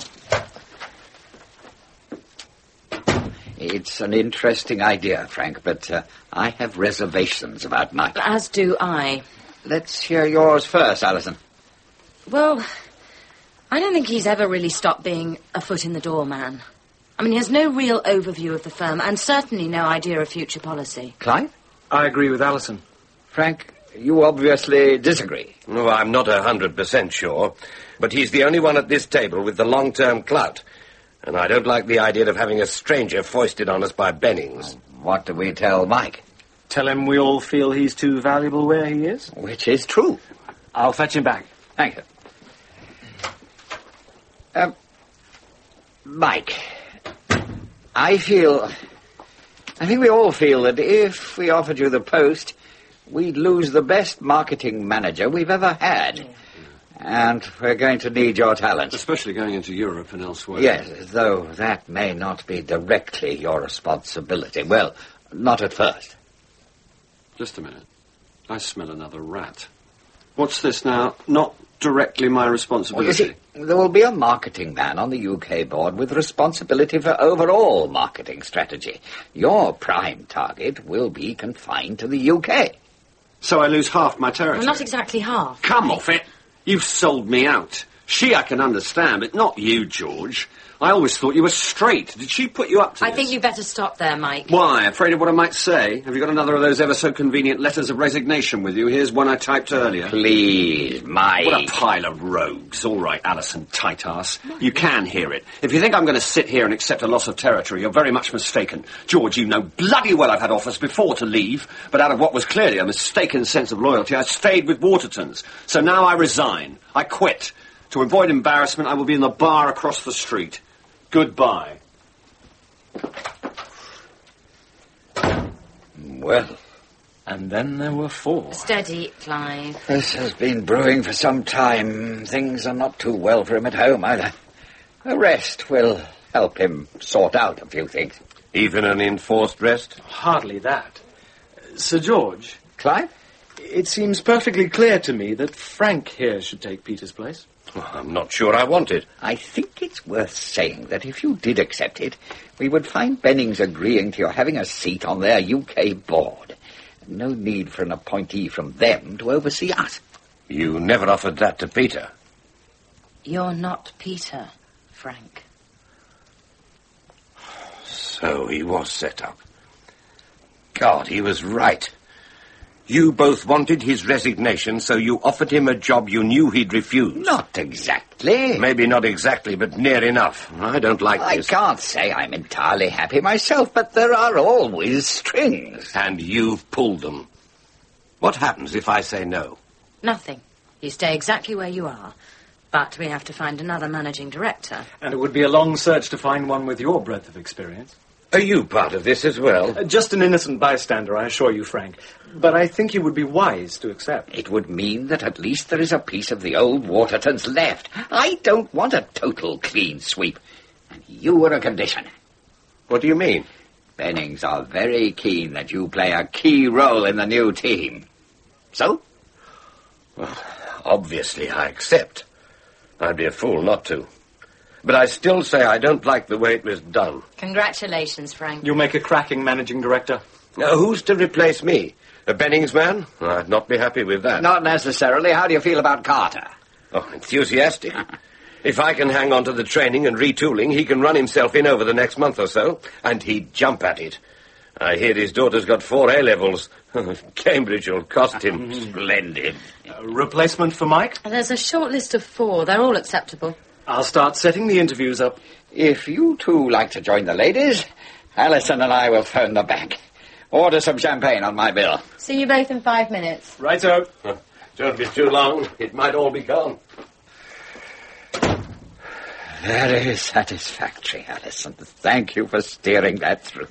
It's an interesting idea, Frank, but uh, I have reservations about Mike. As do I. Let's hear yours first, Alison. Well, I don't think he's ever really stopped being a foot-in-the-door man. I mean, he has no real overview of the firm and certainly no idea of future policy. Clive? I agree with Alison. Frank, you obviously disagree. No, I'm not a hundred percent sure, but he's the only one at this table with the long-term clout. And I don't like the idea of having a stranger foisted on us by Bennings. What do we tell Mike? Tell him we all feel he's too valuable where he is? Which is true. I'll fetch him back. Thank you. Uh, Mike, I feel... I think we all feel that if we offered you the post, we'd lose the best marketing manager we've ever had. And we're going to need your talent. Especially going into Europe and elsewhere. Yes, though that may not be directly your responsibility. Well, not at first. Just a minute. I smell another rat. What's this now? Not directly my responsibility. Well, you see, there will be a marketing man on the U K board with responsibility for overall marketing strategy. Your prime target will be confined to the U K. So I lose half my territory? Well, not exactly half. Come off it. You've sold me out. She I can understand, but not you, George. I always thought you were straight. Did she put you up to I this? think you better stop there, Mike. Why? Afraid of what I might say? Have you got another of those ever-so-convenient letters of resignation with you? Here's one I typed earlier. Please, Mike. What a pile of rogues. All right, Alison, tight-ass. You can hear it. If you think I'm going to sit here and accept a loss of territory, you're very much mistaken. George, you know bloody well I've had offers before to leave, but out of what was clearly a mistaken sense of loyalty, I stayed with Waterton's. So now I resign. I quit. To avoid embarrassment, I will be in the bar across the street. Goodbye. Well. And then there were four. Steady, Clive. This has been brewing for some time. Things are not too well for him at home either. A rest will help him sort out a few things. Even an enforced rest? Hardly that. Sir George. Clive? It seems perfectly clear to me that Frank here should take Peter's place. Well, I'm not sure I want it. I think it's worth saying that if you did accept it, we would find Bennings agreeing to your having a seat on their U K board. No need for an appointee from them to oversee us. You never offered that to Peter. You're not Peter, Frank. So he was set up. God, he was right. You both wanted his resignation, so you offered him a job you knew he'd refuse. Not exactly. Maybe not exactly, but near enough. I don't like I this. I can't say I'm entirely happy myself, but there are always strings. And you've pulled them. What happens if I say no? Nothing. You stay exactly where you are. But we have to find another managing director. And it would be a long search to find one with your breadth of experience. Are you part of this as well? Uh, just an innocent bystander, I assure you, Frank. But I think you would be wise to accept. It would mean that at least there is a piece of the old Watertons left. I don't want a total clean sweep. And you were a condition. What do you mean? Bennings are very keen that you play a key role in the new team. So? Well, obviously I accept. I'd be a fool not to. But I still say I don't like the way it was done. Congratulations, Frank. You'll make a cracking managing director. Now, who's to replace me? A Bennings man? I'd not be happy with that. Not necessarily. How do you feel about Carter? Oh, enthusiastic. If I can hang on to the training and retooling, he can run himself in over the next month or so, and he'd jump at it. I hear his daughter's got four A-levels. Cambridge will cost him. Splendid. Uh, replacement for Mike? There's a short list of four. They're all acceptable. I'll start setting the interviews up. If you two like to join the ladies, Alison and I will phone the bank. Order some champagne on my bill. See you both in five minutes. Righto. Don't be too long. It might all be gone. Very satisfactory, Alison. Thank you for steering that through.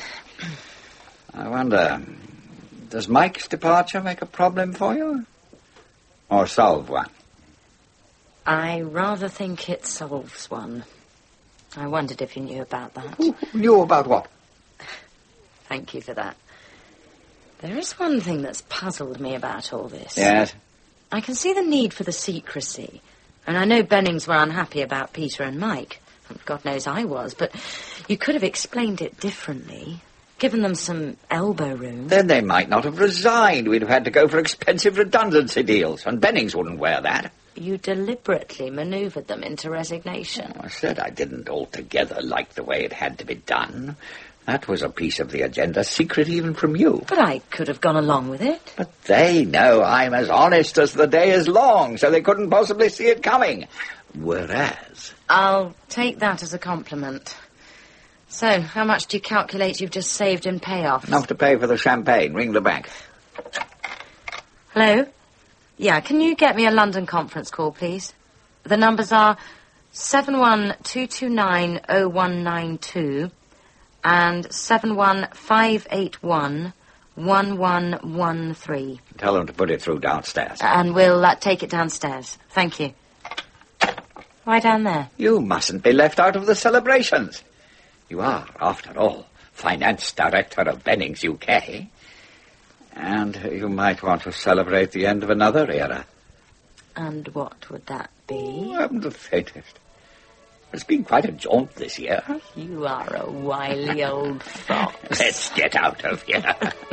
I wonder, does Mike's departure make a problem for you? Or solve one? I rather think it solves one. I wondered if you knew about that. Who knew about what? Thank you for that. There is one thing that's puzzled me about all this. Yes? I can see the need for the secrecy. And I know Bennings were unhappy about Peter and Mike. God knows I was, but you could have explained it differently. Given them some elbow room. Then they might not have resigned. We'd have had to go for expensive redundancy deals, and Bennings wouldn't wear that. You deliberately manoeuvred them into resignation. I said I didn't altogether like the way it had to be done. That was a piece of the agenda, secret even from you. But I could have gone along with it. But they know I'm as honest as the day is long, so they couldn't possibly see it coming. Whereas... I'll take that as a compliment. So, how much do you calculate you've just saved in payoff? Enough to pay for the champagne. Ring the bank. Hello? Yeah, can you get me a London conference call, please? The numbers are seven one two two nine oh one nine two and seven one five eight one one one one three. Tell them to put it through downstairs. And we'll uh, take it downstairs. Thank you. Why down there? You mustn't be left out of the celebrations. You are, after all, finance director of Bennings U K. And you might want to celebrate the end of another era. And what would that be? I'm the faintest. It's been quite a jaunt this year. You are a wily old fox. Let's get out of here.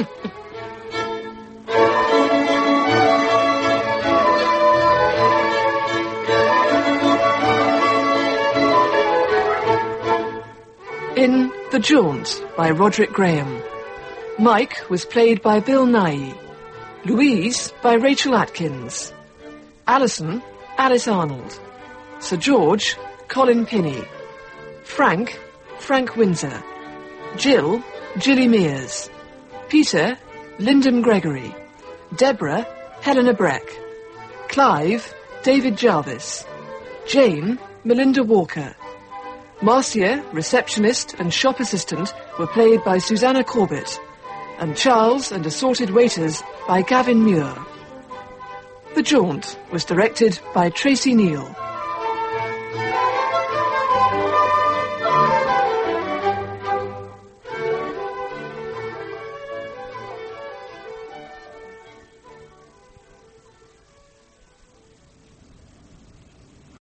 In The Jaunt by Roderick Graham. Mike was played by Bill Nighy. Louise by Rachel Atkins. Alison, Alice Arnold. Sir George, Colin Pinney. Frank, Frank Windsor. Jill, Gilly Mears. Peter, Lyndon Gregory. Deborah, Helena Breck. Clive, David Jarvis. Jane, Melinda Walker. Marcia, receptionist and shop assistant, were played by Susanna Corbett, and Charles and assorted waiters by Gavin Muir. The Jaunt was directed by Tracy Neal.